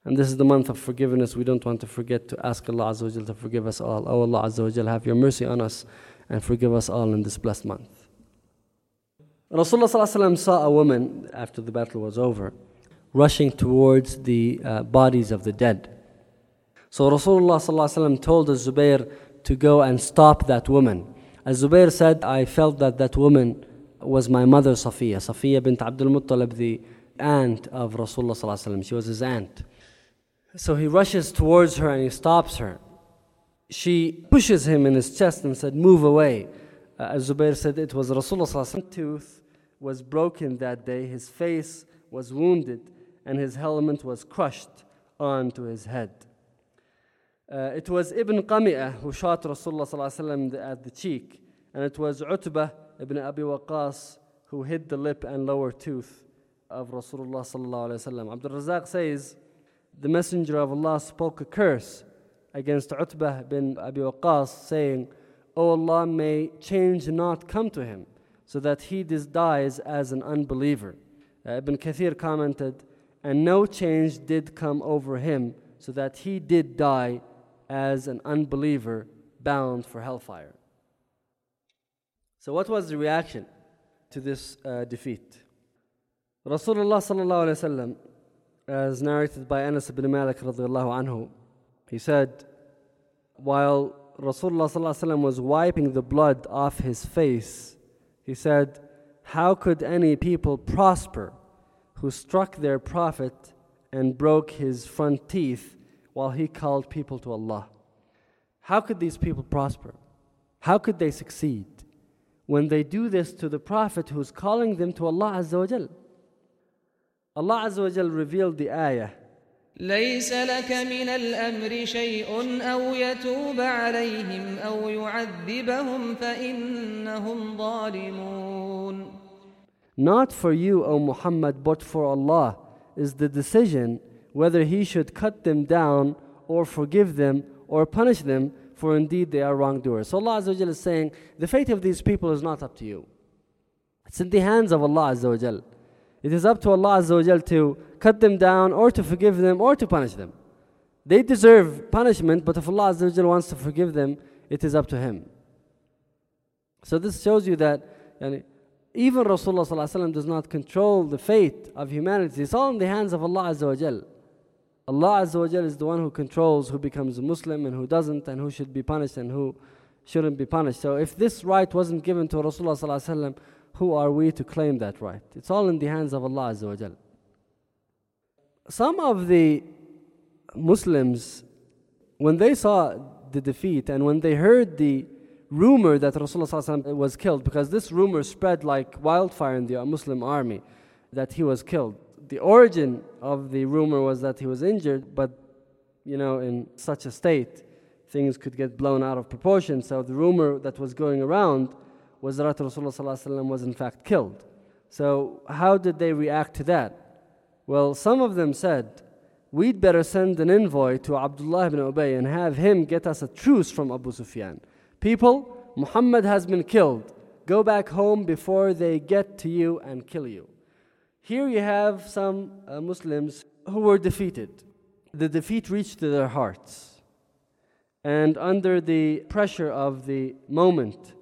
And this is the month of forgiveness. We don't want to forget to ask Allah Azza wa Jal to forgive us all. Oh Allah Azza wa Jal, have your mercy on us and forgive us all in this blessed month. Rasulullah Sallallahu Alaihi Wasallam saw a woman, after the battle was over, rushing towards the bodies of the dead. So Rasulullah Sallallahu Alaihi Wasallam told Az-Zubayr to go and stop that woman. Az-Zubayr said, I felt that that woman was my mother Safiya bint Abdul Muttalib, the aunt of Rasulullah Sallallahu Alaihi Wasallam. She was his aunt. So he rushes towards her and he stops her. She pushes him in his chest and said, move away. Az-Zubayr said it was Rasulullah Sallallahu Alaihi Wasallam. His tooth was broken that day, his face was wounded, and his helmet was crushed onto his head. It was Ibn Qami'ah who shot Rasulullah Sallallahu Alaihi Wasallam at the cheek, and it was Utbah ibn Abi Waqqas who hit the lip and lower tooth of Rasulullah Sallallahu Alaihi Wasallam. Abdul Razak says, the Messenger of Allah spoke a curse against Utbah bin Abi Waqqas, saying, O Allah, may change not come to him, so that he dies as an unbeliever. Ibn Kathir commented, and no change did come over him, so that he did die as an unbeliever bound for hellfire. So what was the reaction to this defeat? Rasulullah Sallallahu Alaihi Wasallam, as narrated by Anas ibn Malik radiallahu anhu, he said, while Rasulullah Sallallahu Alaihi Wasallam was wiping the blood off his face, he said, how could any people prosper who struck their Prophet and broke his front teeth while he called people to Allah? How could these people prosper? How could they succeed when they do this to the Prophet who's calling them to Allah Azza wa Jal? Allah Azza wa Jal revealed the ayah, ليس لك من الأمر شيء أو يتوب عليهم أو يعذبهم فإنهم ظالمون. Not for you, O Muhammad, but for Allah is the decision whether He should cut them down or forgive them or punish them, for indeed they are wrongdoers. So Allah Azza wa Jal is saying, the fate of these people is not up to you. It's in the hands of Allah Azza wa Jal. It is up to Allah Azza wa Jal to cut them down or to forgive them or to punish them. They deserve punishment, but if Allah Azza wa Jal wants to forgive them, it is up to Him. So this shows you that even Rasulullah Sallallahu Alaihi Wasallam does not control the fate of humanity. It's all in the hands of Allah Azza wa Jal. Allah Azza wa Jal is the one who controls who becomes a Muslim and who doesn't, and who should be punished and who shouldn't be punished. So if this right wasn't given to Rasulullah Sallallahu Alaihi Wasallam, who are we to claim that right? It's all in the hands of Allah Azza wa Jal. Some of the Muslims, when they saw the defeat and when they heard the rumor that Rasulullah Sallallahu Alaihi Wasallam was killed, because this rumor spread like wildfire in the Muslim army, that he was killed. The origin of the rumor was that he was injured, but in such a state, things could get blown out of proportion. So the rumor that was going around was that Rasulullah Sallallahu Alaihi Wasallam was in fact killed. So how did they react to that? Well, some of them said, we'd better send an envoy to Abdullah ibn Ubay and have him get us a truce from Abu Sufyan. People, Muhammad has been killed. Go back home before they get to you and kill you. Here you have some Muslims who were defeated. The defeat reached to their hearts. And under the pressure of the moment,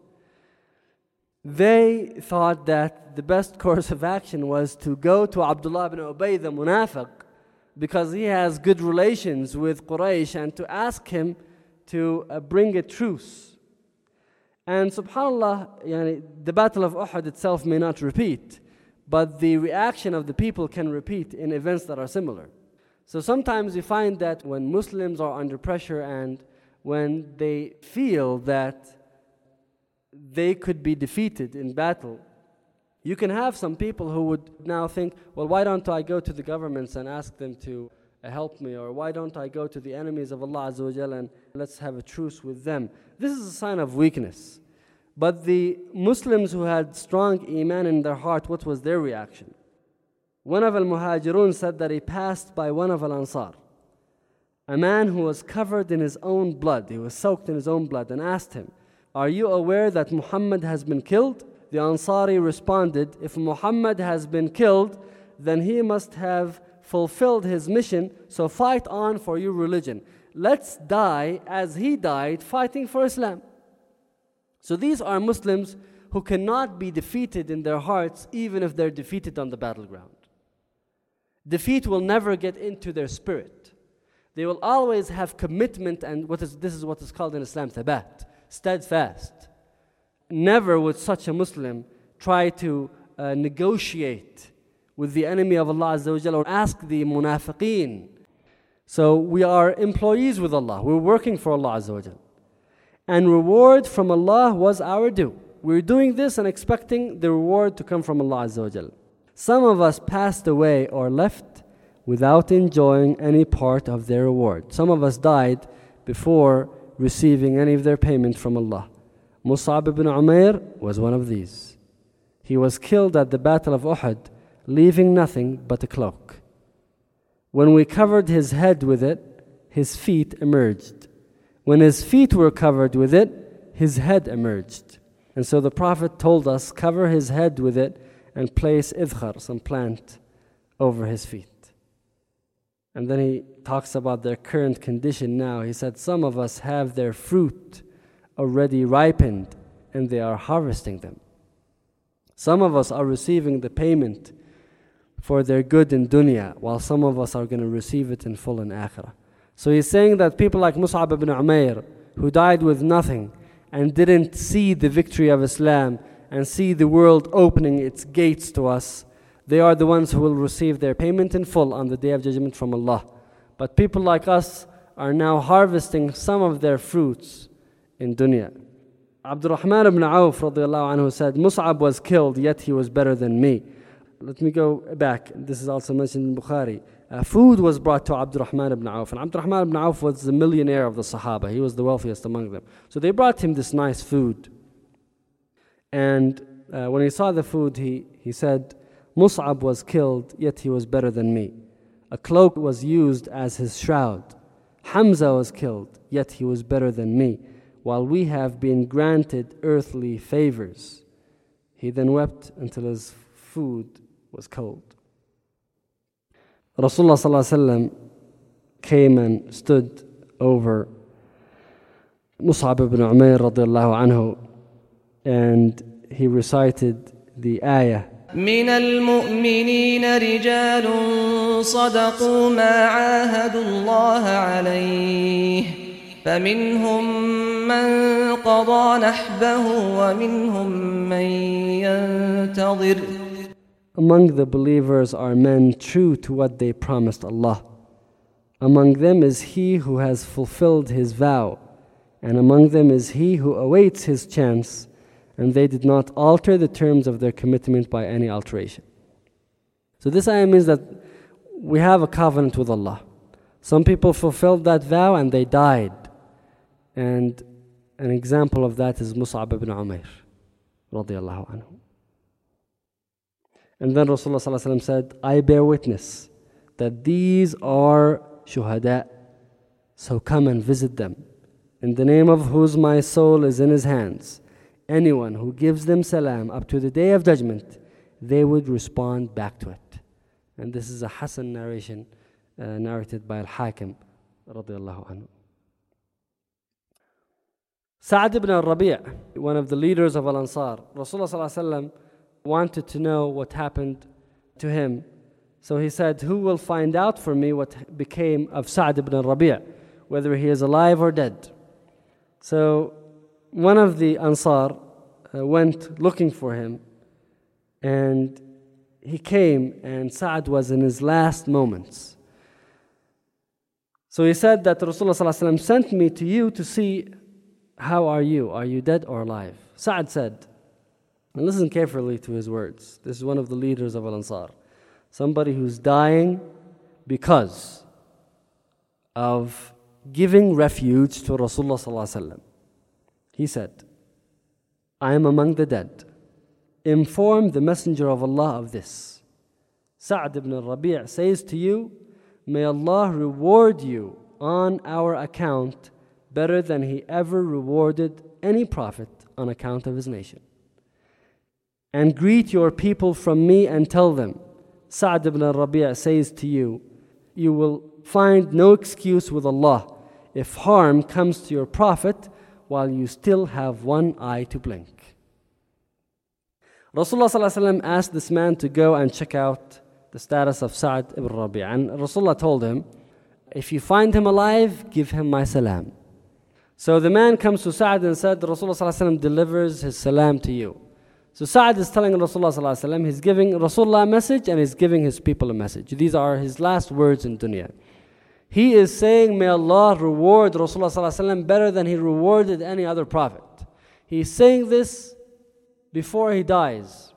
they thought that the best course of action was to go to Abdullah ibn Ubay, the munafiq, because he has good relations with Quraysh, and to ask him to bring a truce. And subhanAllah, the battle of Uhud itself may not repeat, but the reaction of the people can repeat in events that are similar. So sometimes we find that when Muslims are under pressure and when they feel that they could be defeated in battle, you can have some people who would now think, well, why don't I go to the governments and ask them to help me? Or why don't I go to the enemies of Allah Azza wa Jal and let's have a truce with them? This is a sign of weakness. But the Muslims who had strong iman in their heart, what was their reaction? One of al-Muhajirun said that he passed by one of al-Ansar, a man who was covered in his own blood, he was soaked in his own blood, and asked him, are you aware that Muhammad has been killed? The Ansari responded, if Muhammad has been killed, then he must have fulfilled his mission, so fight on for your religion. Let's die as he died fighting for Islam. So these are Muslims who cannot be defeated in their hearts even if they're defeated on the battleground. Defeat will never get into their spirit. They will always have commitment, and this is what is called in Islam thabat, steadfast. Never would such a Muslim try to negotiate with the enemy of Allah Azza wa Jalla or ask the munafiqeen. So we are employees with Allah. We're working for Allah Azza wa Jalla. And reward from Allah was our due. We're doing this and expecting the reward to come from Allah Azza wa Jalla. Some of us passed away or left without enjoying any part of their reward. Some of us died before receiving any of their payment from Allah. Mus'ab ibn Umair was one of these. He was killed at the Battle of Uhud, leaving nothing but a cloak. When we covered his head with it, his feet emerged. When his feet were covered with it, his head emerged. And so the Prophet told us, cover his head with it and place idkhar, some plant, over his feet. And then he talks about their current condition now. He said, some of us have their fruit already ripened and they are harvesting them. Some of us are receiving the payment for their good in dunya, while some of us are going to receive it in full in akhirah. So he's saying that people like Mus'ab ibn Umair, who died with nothing and didn't see the victory of Islam and see the world opening its gates to us, they are the ones who will receive their payment in full on the Day of Judgment from Allah. But people like us are now harvesting some of their fruits in dunya. Abdurrahman ibn Auf radiallahu anhu said, Mus'ab was killed, yet he was better than me. Let me go back. This is also mentioned in Bukhari. Food was brought to Abdurrahman ibn Auf. And Abdurrahman ibn Auf was the millionaire of the Sahaba. He was the wealthiest among them. So they brought him this nice food. And when he saw the food, he said, Mus'ab was killed, yet he was better than me. A cloak was used as his shroud. Hamza was killed, yet he was better than me, while we have been granted earthly favors. He then wept until his food was cold. Rasulullah sallallahu alaihi wasallam came and stood over Mus'ab ibn Umair radiallahu anhu, and he recited the ayah, من المؤمنين رجال صدقوا ما عاهدوا الله عليه فمنهم من قضى نحبه ومنهم من ينتظر. Among the believers are men true to what they promised Allah. Among them is he who has fulfilled his vow, and among them is he who awaits his chance, and they did not alter the terms of their commitment by any alteration. So this ayah means that we have a covenant with Allah. Some people fulfilled that vow and they died. And an example of that is Mus'ab ibn Umair radiyallahu anhu. And then Rasulullah sallallahu alaihi wasallam said, I bear witness that these are shuhada, so come and visit them, in the name of whose my soul is in his hands. Anyone who gives them salam up to the Day of Judgment, they would respond back to it. And this is a Hasan narration narrated by Al-Hakim radiyallahu anhu. Sa'd ibn al-Rabi', one of the leaders of Al-Ansar, Rasulullah sallallahu alaihi wasallam wanted to know what happened to him. So he said, who will find out for me what became of Sa'd ibn al-Rabi', whether he is alive or dead? So one of the Ansar went looking for him, and he came, and Sa'd was in his last moments. So he said that Rasulullah sallallahu alaihi wasallam sent me to you to see, how are you dead or alive? Sa'd said, and listen carefully to his words. This is one of the leaders of Al-Ansar. Somebody who's dying because of giving refuge to Rasulullah sallallahu alaihi wasallam. He said, I am among the dead. Inform the Messenger of Allah of this. Sa'd ibn al-Rabi' says to you, may Allah reward you on our account better than He ever rewarded any prophet on account of his nation. And greet your people from me and tell them, Sa'd ibn al-Rabi' says to you, you will find no excuse with Allah if harm comes to your Prophet while you still have one eye to blink. Rasulullah ﷺ asked this man to go and check out the status of Sa'd ibn Rabi'. And Rasulullah told him, if you find him alive, give him my salam. So the man comes to Sa'd and said, Rasulullah ﷺ delivers his salam to you. So Sa'd is telling Rasulullah ﷺ, he's giving Rasulullah a message and he's giving his people a message. These are his last words in dunya. He is saying, may Allah reward Rasulullah ﷺ better than he rewarded any other prophet. He's saying this before he dies.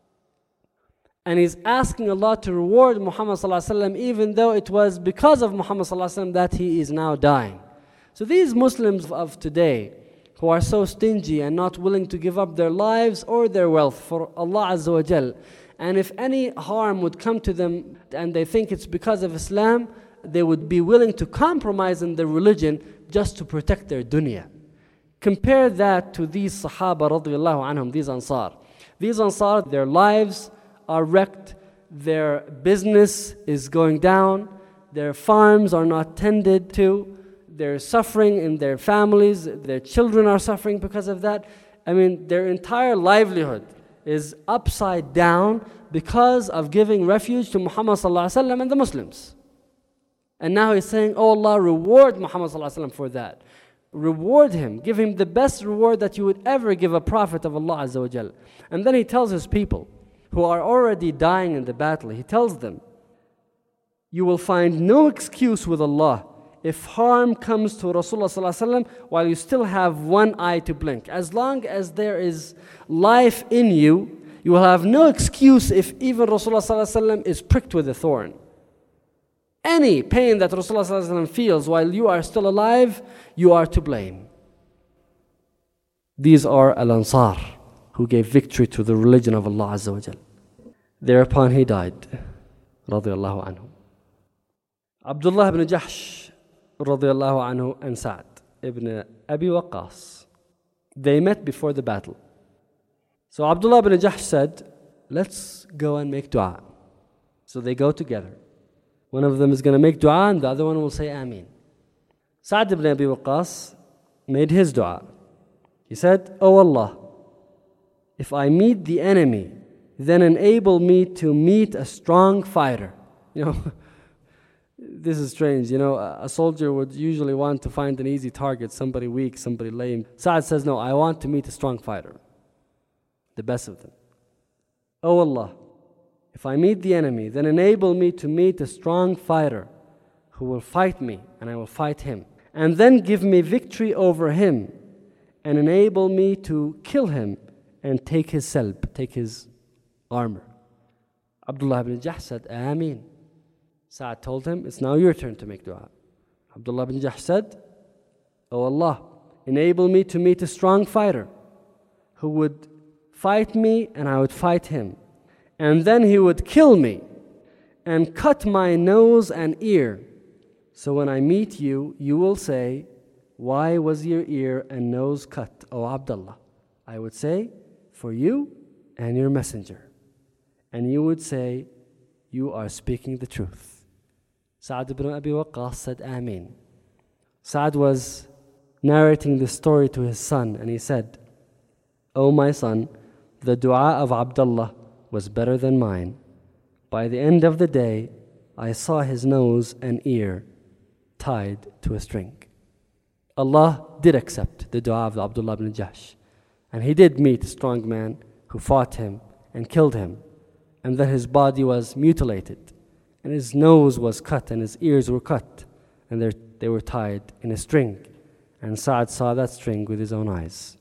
And he's asking Allah to reward Muhammad ﷺ even though it was because of Muhammad ﷺ that he is now dying. So these Muslims of today who are so stingy and not willing to give up their lives or their wealth for Allah Azza wa Jal, and if any harm would come to them and they think it's because of Islam, they would be willing to compromise in their religion just to protect their dunya. Compare that to these Sahaba radiyallahu anhum, these Ansar. These Ansar, their lives are wrecked, their business is going down, their farms are not tended to, they're suffering in their families, their children are suffering because of that. I mean, their entire livelihood is upside down because of giving refuge to Muhammad ﷺ and the Muslims. And now he's saying, oh Allah, reward Muhammad ﷺ for that. Reward him, give him the best reward that you would ever give a prophet of Allah Azza wa Jal. And then he tells his people who are already dying in the battle, he tells them, you will find no excuse with Allah if harm comes to Rasulullah ﷺ while you still have one eye to blink. As long as there is life in you, you will have no excuse if even Rasulullah ﷺ is pricked with a thorn. Any pain that Rasulullah ﷺ feels while you are still alive, you are to blame. These are Al-Ansar who gave victory to the religion of Allah Azza wa Jal. Thereupon he died, radiyallahu anhu. Abdullah ibn Jahsh, radiyallahu anhu, and Sa'd ibn Abi Waqqas, they met before the battle. So Abdullah ibn Jahsh said, let's go and make dua. So they go together. One of them is going to make dua and the other one will say Ameen. Sa'd ibn Abi Waqqas made his dua. He said, oh Allah, if I meet the enemy, then enable me to meet a strong fighter. You know, this is strange. You know, a soldier would usually want to find an easy target, somebody weak, somebody lame. Sa'd says, no, I want to meet a strong fighter, the best of them. Oh Allah, if I meet the enemy, then enable me to meet a strong fighter who will fight me and I will fight him. And then give me victory over him and enable me to kill him and take his salb, take his armor. Abdullah ibn Jahsh said, Ameen. Sa'd told him, it's now your turn to make dua. Abdullah ibn Jahsh said, oh Allah, enable me to meet a strong fighter who would fight me and I would fight him. And then he would kill me and cut my nose and ear. So when I meet you, you will say, why was your ear and nose cut, O Abdullah? I would say, for you and your messenger. And you would say, you are speaking the truth. Sa'd ibn Abi Waqqas said, Ameen. Sa'd was narrating this story to his son and he said, O my son, the dua of Abdullah was better than mine. By the end of the day, I saw his nose and ear tied to a string. Allah did accept the dua of Abdullah ibn Jahsh. And he did meet a strong man who fought him and killed him. And then his body was mutilated. And his nose was cut and his ears were cut. And they were tied in a string. And Sa'd saw that string with his own eyes.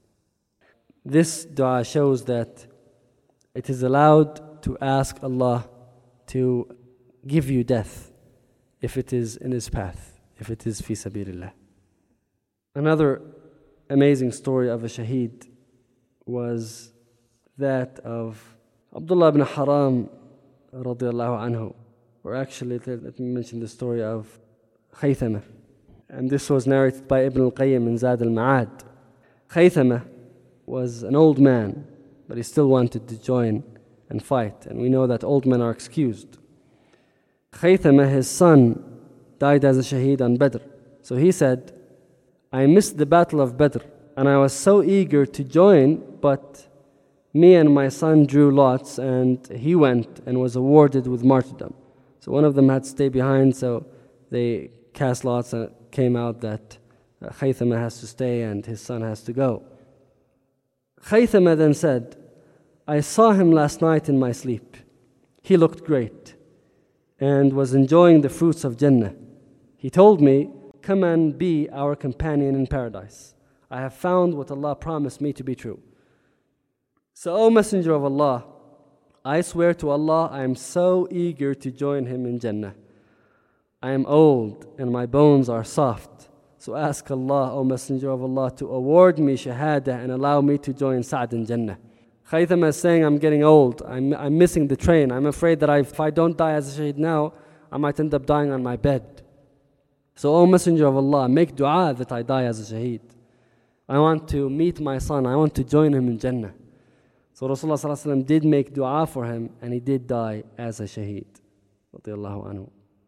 This dua shows that it is allowed to ask Allah to give you death if it is in His path, if it is fi sabilillah. Another amazing story of a shaheed was that of Abdullah ibn Haram radiyallahu anhu. Or actually, let me mention the story of Khaythama. And this was narrated by Ibn al-Qayyim in Zad al-Ma'ad. Khaythama was an old man, but he still wanted to join and fight. And we know that old men are excused. Khaythama, his son, died as a shaheed on Badr. So he said, I missed the battle of Badr, and I was so eager to join, but me and my son drew lots, and he went and was awarded with martyrdom. So one of them had to stay behind, so they cast lots, and it came out that Khaythama has to stay and his son has to go. Khaythama then said, I saw him last night in my sleep. He looked great and was enjoying the fruits of Jannah. He told me, come and be our companion in paradise. I have found what Allah promised me to be true. So, O Messenger of Allah, I swear to Allah, I am so eager to join him in Jannah. I am old and my bones are soft. So ask Allah, O Messenger of Allah, to award me shahada and allow me to join Sa'd in Jannah. Khaythama is saying, I'm getting old. I'm missing the train. I'm afraid that if I don't die as a shaheed now, I might end up dying on my bed. So, O Messenger of Allah, make dua that I die as a shaheed. I want to meet my son. I want to join him in Jannah. So Rasulullah ﷺ did make dua for him, and he did die as a shaheed. Radiyallahu anhu.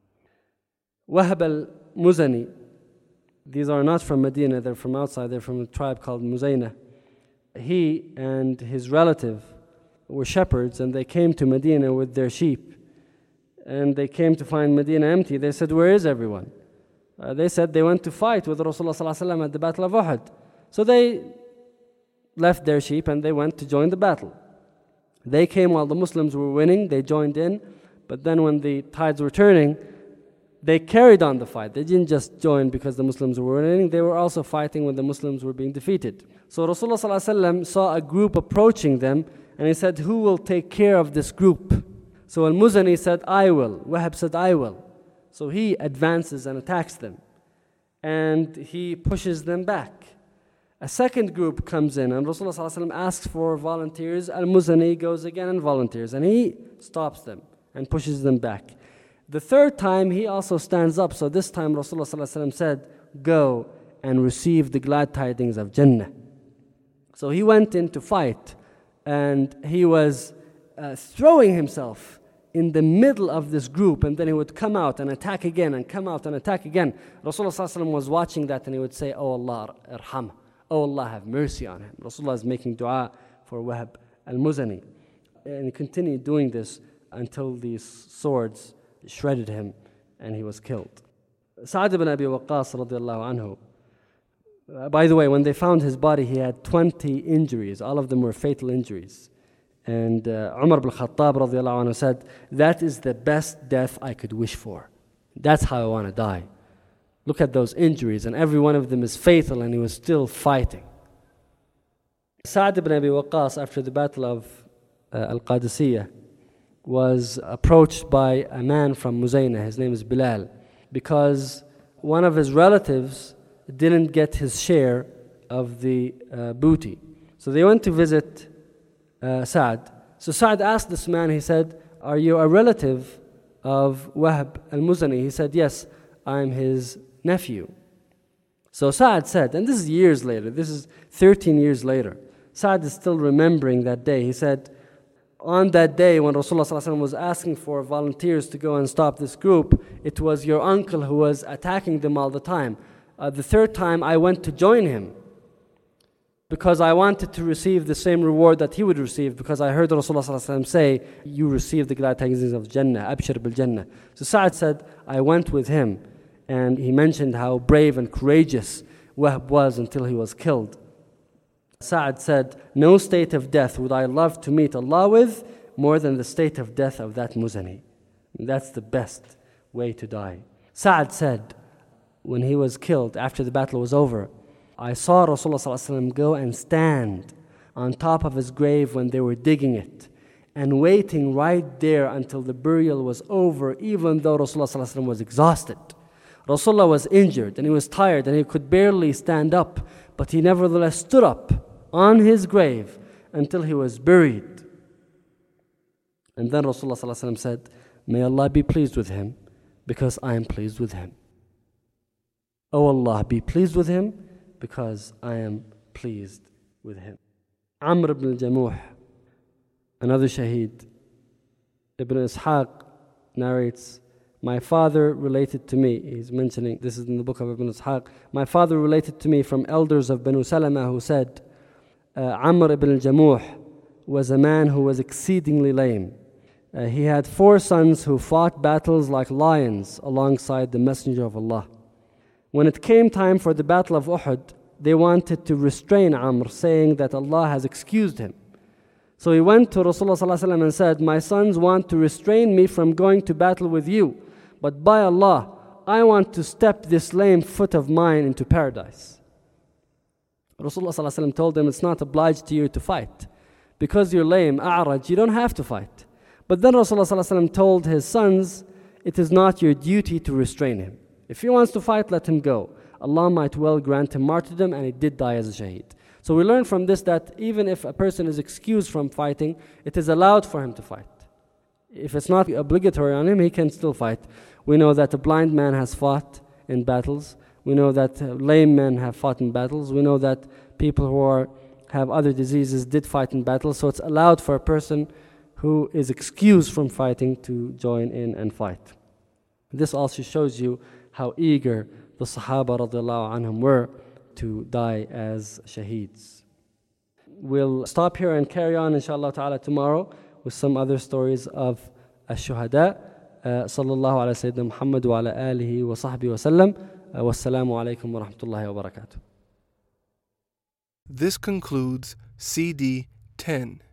Wahab al-Muzani, these are not from Medina, they're from outside, they're from a tribe called Muzayna. He and his relative were shepherds, and they came to Medina with their sheep. And they came to find Medina empty. They said, where is everyone? They said they went to fight with Rasulullah ﷺ at the Battle of Uhud. So they left their sheep and they went to join the battle. They came while the Muslims were winning, they joined in, but then when the tides were turning, they carried on the fight. They didn't just join because the Muslims were winning, they were also fighting when the Muslims were being defeated. So Rasulullah ﷺ saw a group approaching them, and he said, who will take care of this group? So Al-Muzani said, I will. Wahab said, I will. So he advances and attacks them, and he pushes them back. A second group comes in, and Rasulullah ﷺ asks for volunteers. Al-Muzani goes again and volunteers, and he stops them and pushes them back. The third time, he also stands up. So this time, Rasulullah ﷺ said, go and receive the glad tidings of Jannah. So he went in to fight, and he was throwing himself in the middle of this group, and then he would come out and attack again, and come out and attack again. Rasulullah ﷺ was watching that, and he would say, Oh Allah, irham. Oh Allah, have mercy on him. Rasulullah is making dua for Wahab al-Muzani. And he continued doing this until these swords shredded him and he was killed. Sa'd ibn Abi Waqqas radiallahu anhu, by the way, when they found his body, he had 20 injuries. All of them were fatal injuries. And Umar ibn Khattab radiallahu anhu said, that is the best death I could wish for. That's how I want to die. Look at those injuries, and every one of them is fatal, and he was still fighting. Sa'd ibn Abi Waqqas, after the battle of Al-Qadisiyah, was approached by a man from Muzayna. His name is Bilal, because one of his relatives didn't get his share of the booty. So they went to visit Sa'd. So Sa'd asked this man, he said, are you a relative of Wahab al-Muzani? He said, yes, I'm his nephew. So Sa'd said, and this is years later, this is 13 years later, Sa'd is still remembering that day. He said, on that day when Rasulullah ﷺ was asking for volunteers to go and stop this group, it was your uncle who was attacking them all the time. The third time I went to join him because I wanted to receive the same reward that he would receive, because I heard Rasulullah ﷺ say, you receive the glad tidings of Jannah, Abshir bil Jannah. So Sa'd said, I went with him. And he mentioned how brave and courageous Wahab was until he was killed. Sa'd said, no state of death would I love to meet Allah with more than the state of death of that Muzani. That's the best way to die. Sa'd said, when he was killed, after the battle was over, I saw Rasulullah ﷺ go and stand on top of his grave when they were digging it, and waiting right there until the burial was over, even though Rasulullah ﷺ was exhausted. Rasulullah was injured and he was tired and he could barely stand up, but he nevertheless stood up on his grave until he was buried. And then Rasulullah ﷺ said, may Allah be pleased with him because I am pleased with him. Oh Allah, be pleased with him because I am pleased with him. Amr ibn al-Jamuh, another shaheed, Ibn Ishaq narrates, my father related to me, he's mentioning, this is in the book of Ibn Ishaq, my father related to me from elders of Banu Salama who said, Amr ibn al-Jamuh was a man who was exceedingly lame. He had 4 sons who fought battles like lions alongside the Messenger of Allah. When it came time for the battle of Uhud, they wanted to restrain Amr, saying that Allah has excused him. So he went to Rasulullah ﷺ and said, my sons want to restrain me from going to battle with you, but by Allah, I want to step this lame foot of mine into paradise. Rasulullah ﷺ told them, it's not obliged to you to fight. Because you're lame, a'raj, you don't have to fight. But then Rasulullah ﷺ told his sons, it is not your duty to restrain him. If he wants to fight, let him go. Allah might well grant him martyrdom, and he did die as a shaheed. So we learn from this that even if a person is excused from fighting, it is allowed for him to fight. If it's not obligatory on him, he can still fight. We know that a blind man has fought in battles. We know that lame men have fought in battles. We know that people who have other diseases did fight in battles. So it's allowed for a person who is excused from fighting to join in and fight. This also shows you how eager the Sahaba radiallahu anhum were to die as shaheeds. We'll stop here and carry on inshallah ta'ala tomorrow with some other stories of ash-shuhada. Sallallahu ala Sayyidina Muhammad wa ala alihi wa sahbihi wa sallam. Wassalamu alaikum wa rahmatullahi wa barakatuh. This concludes CD 10.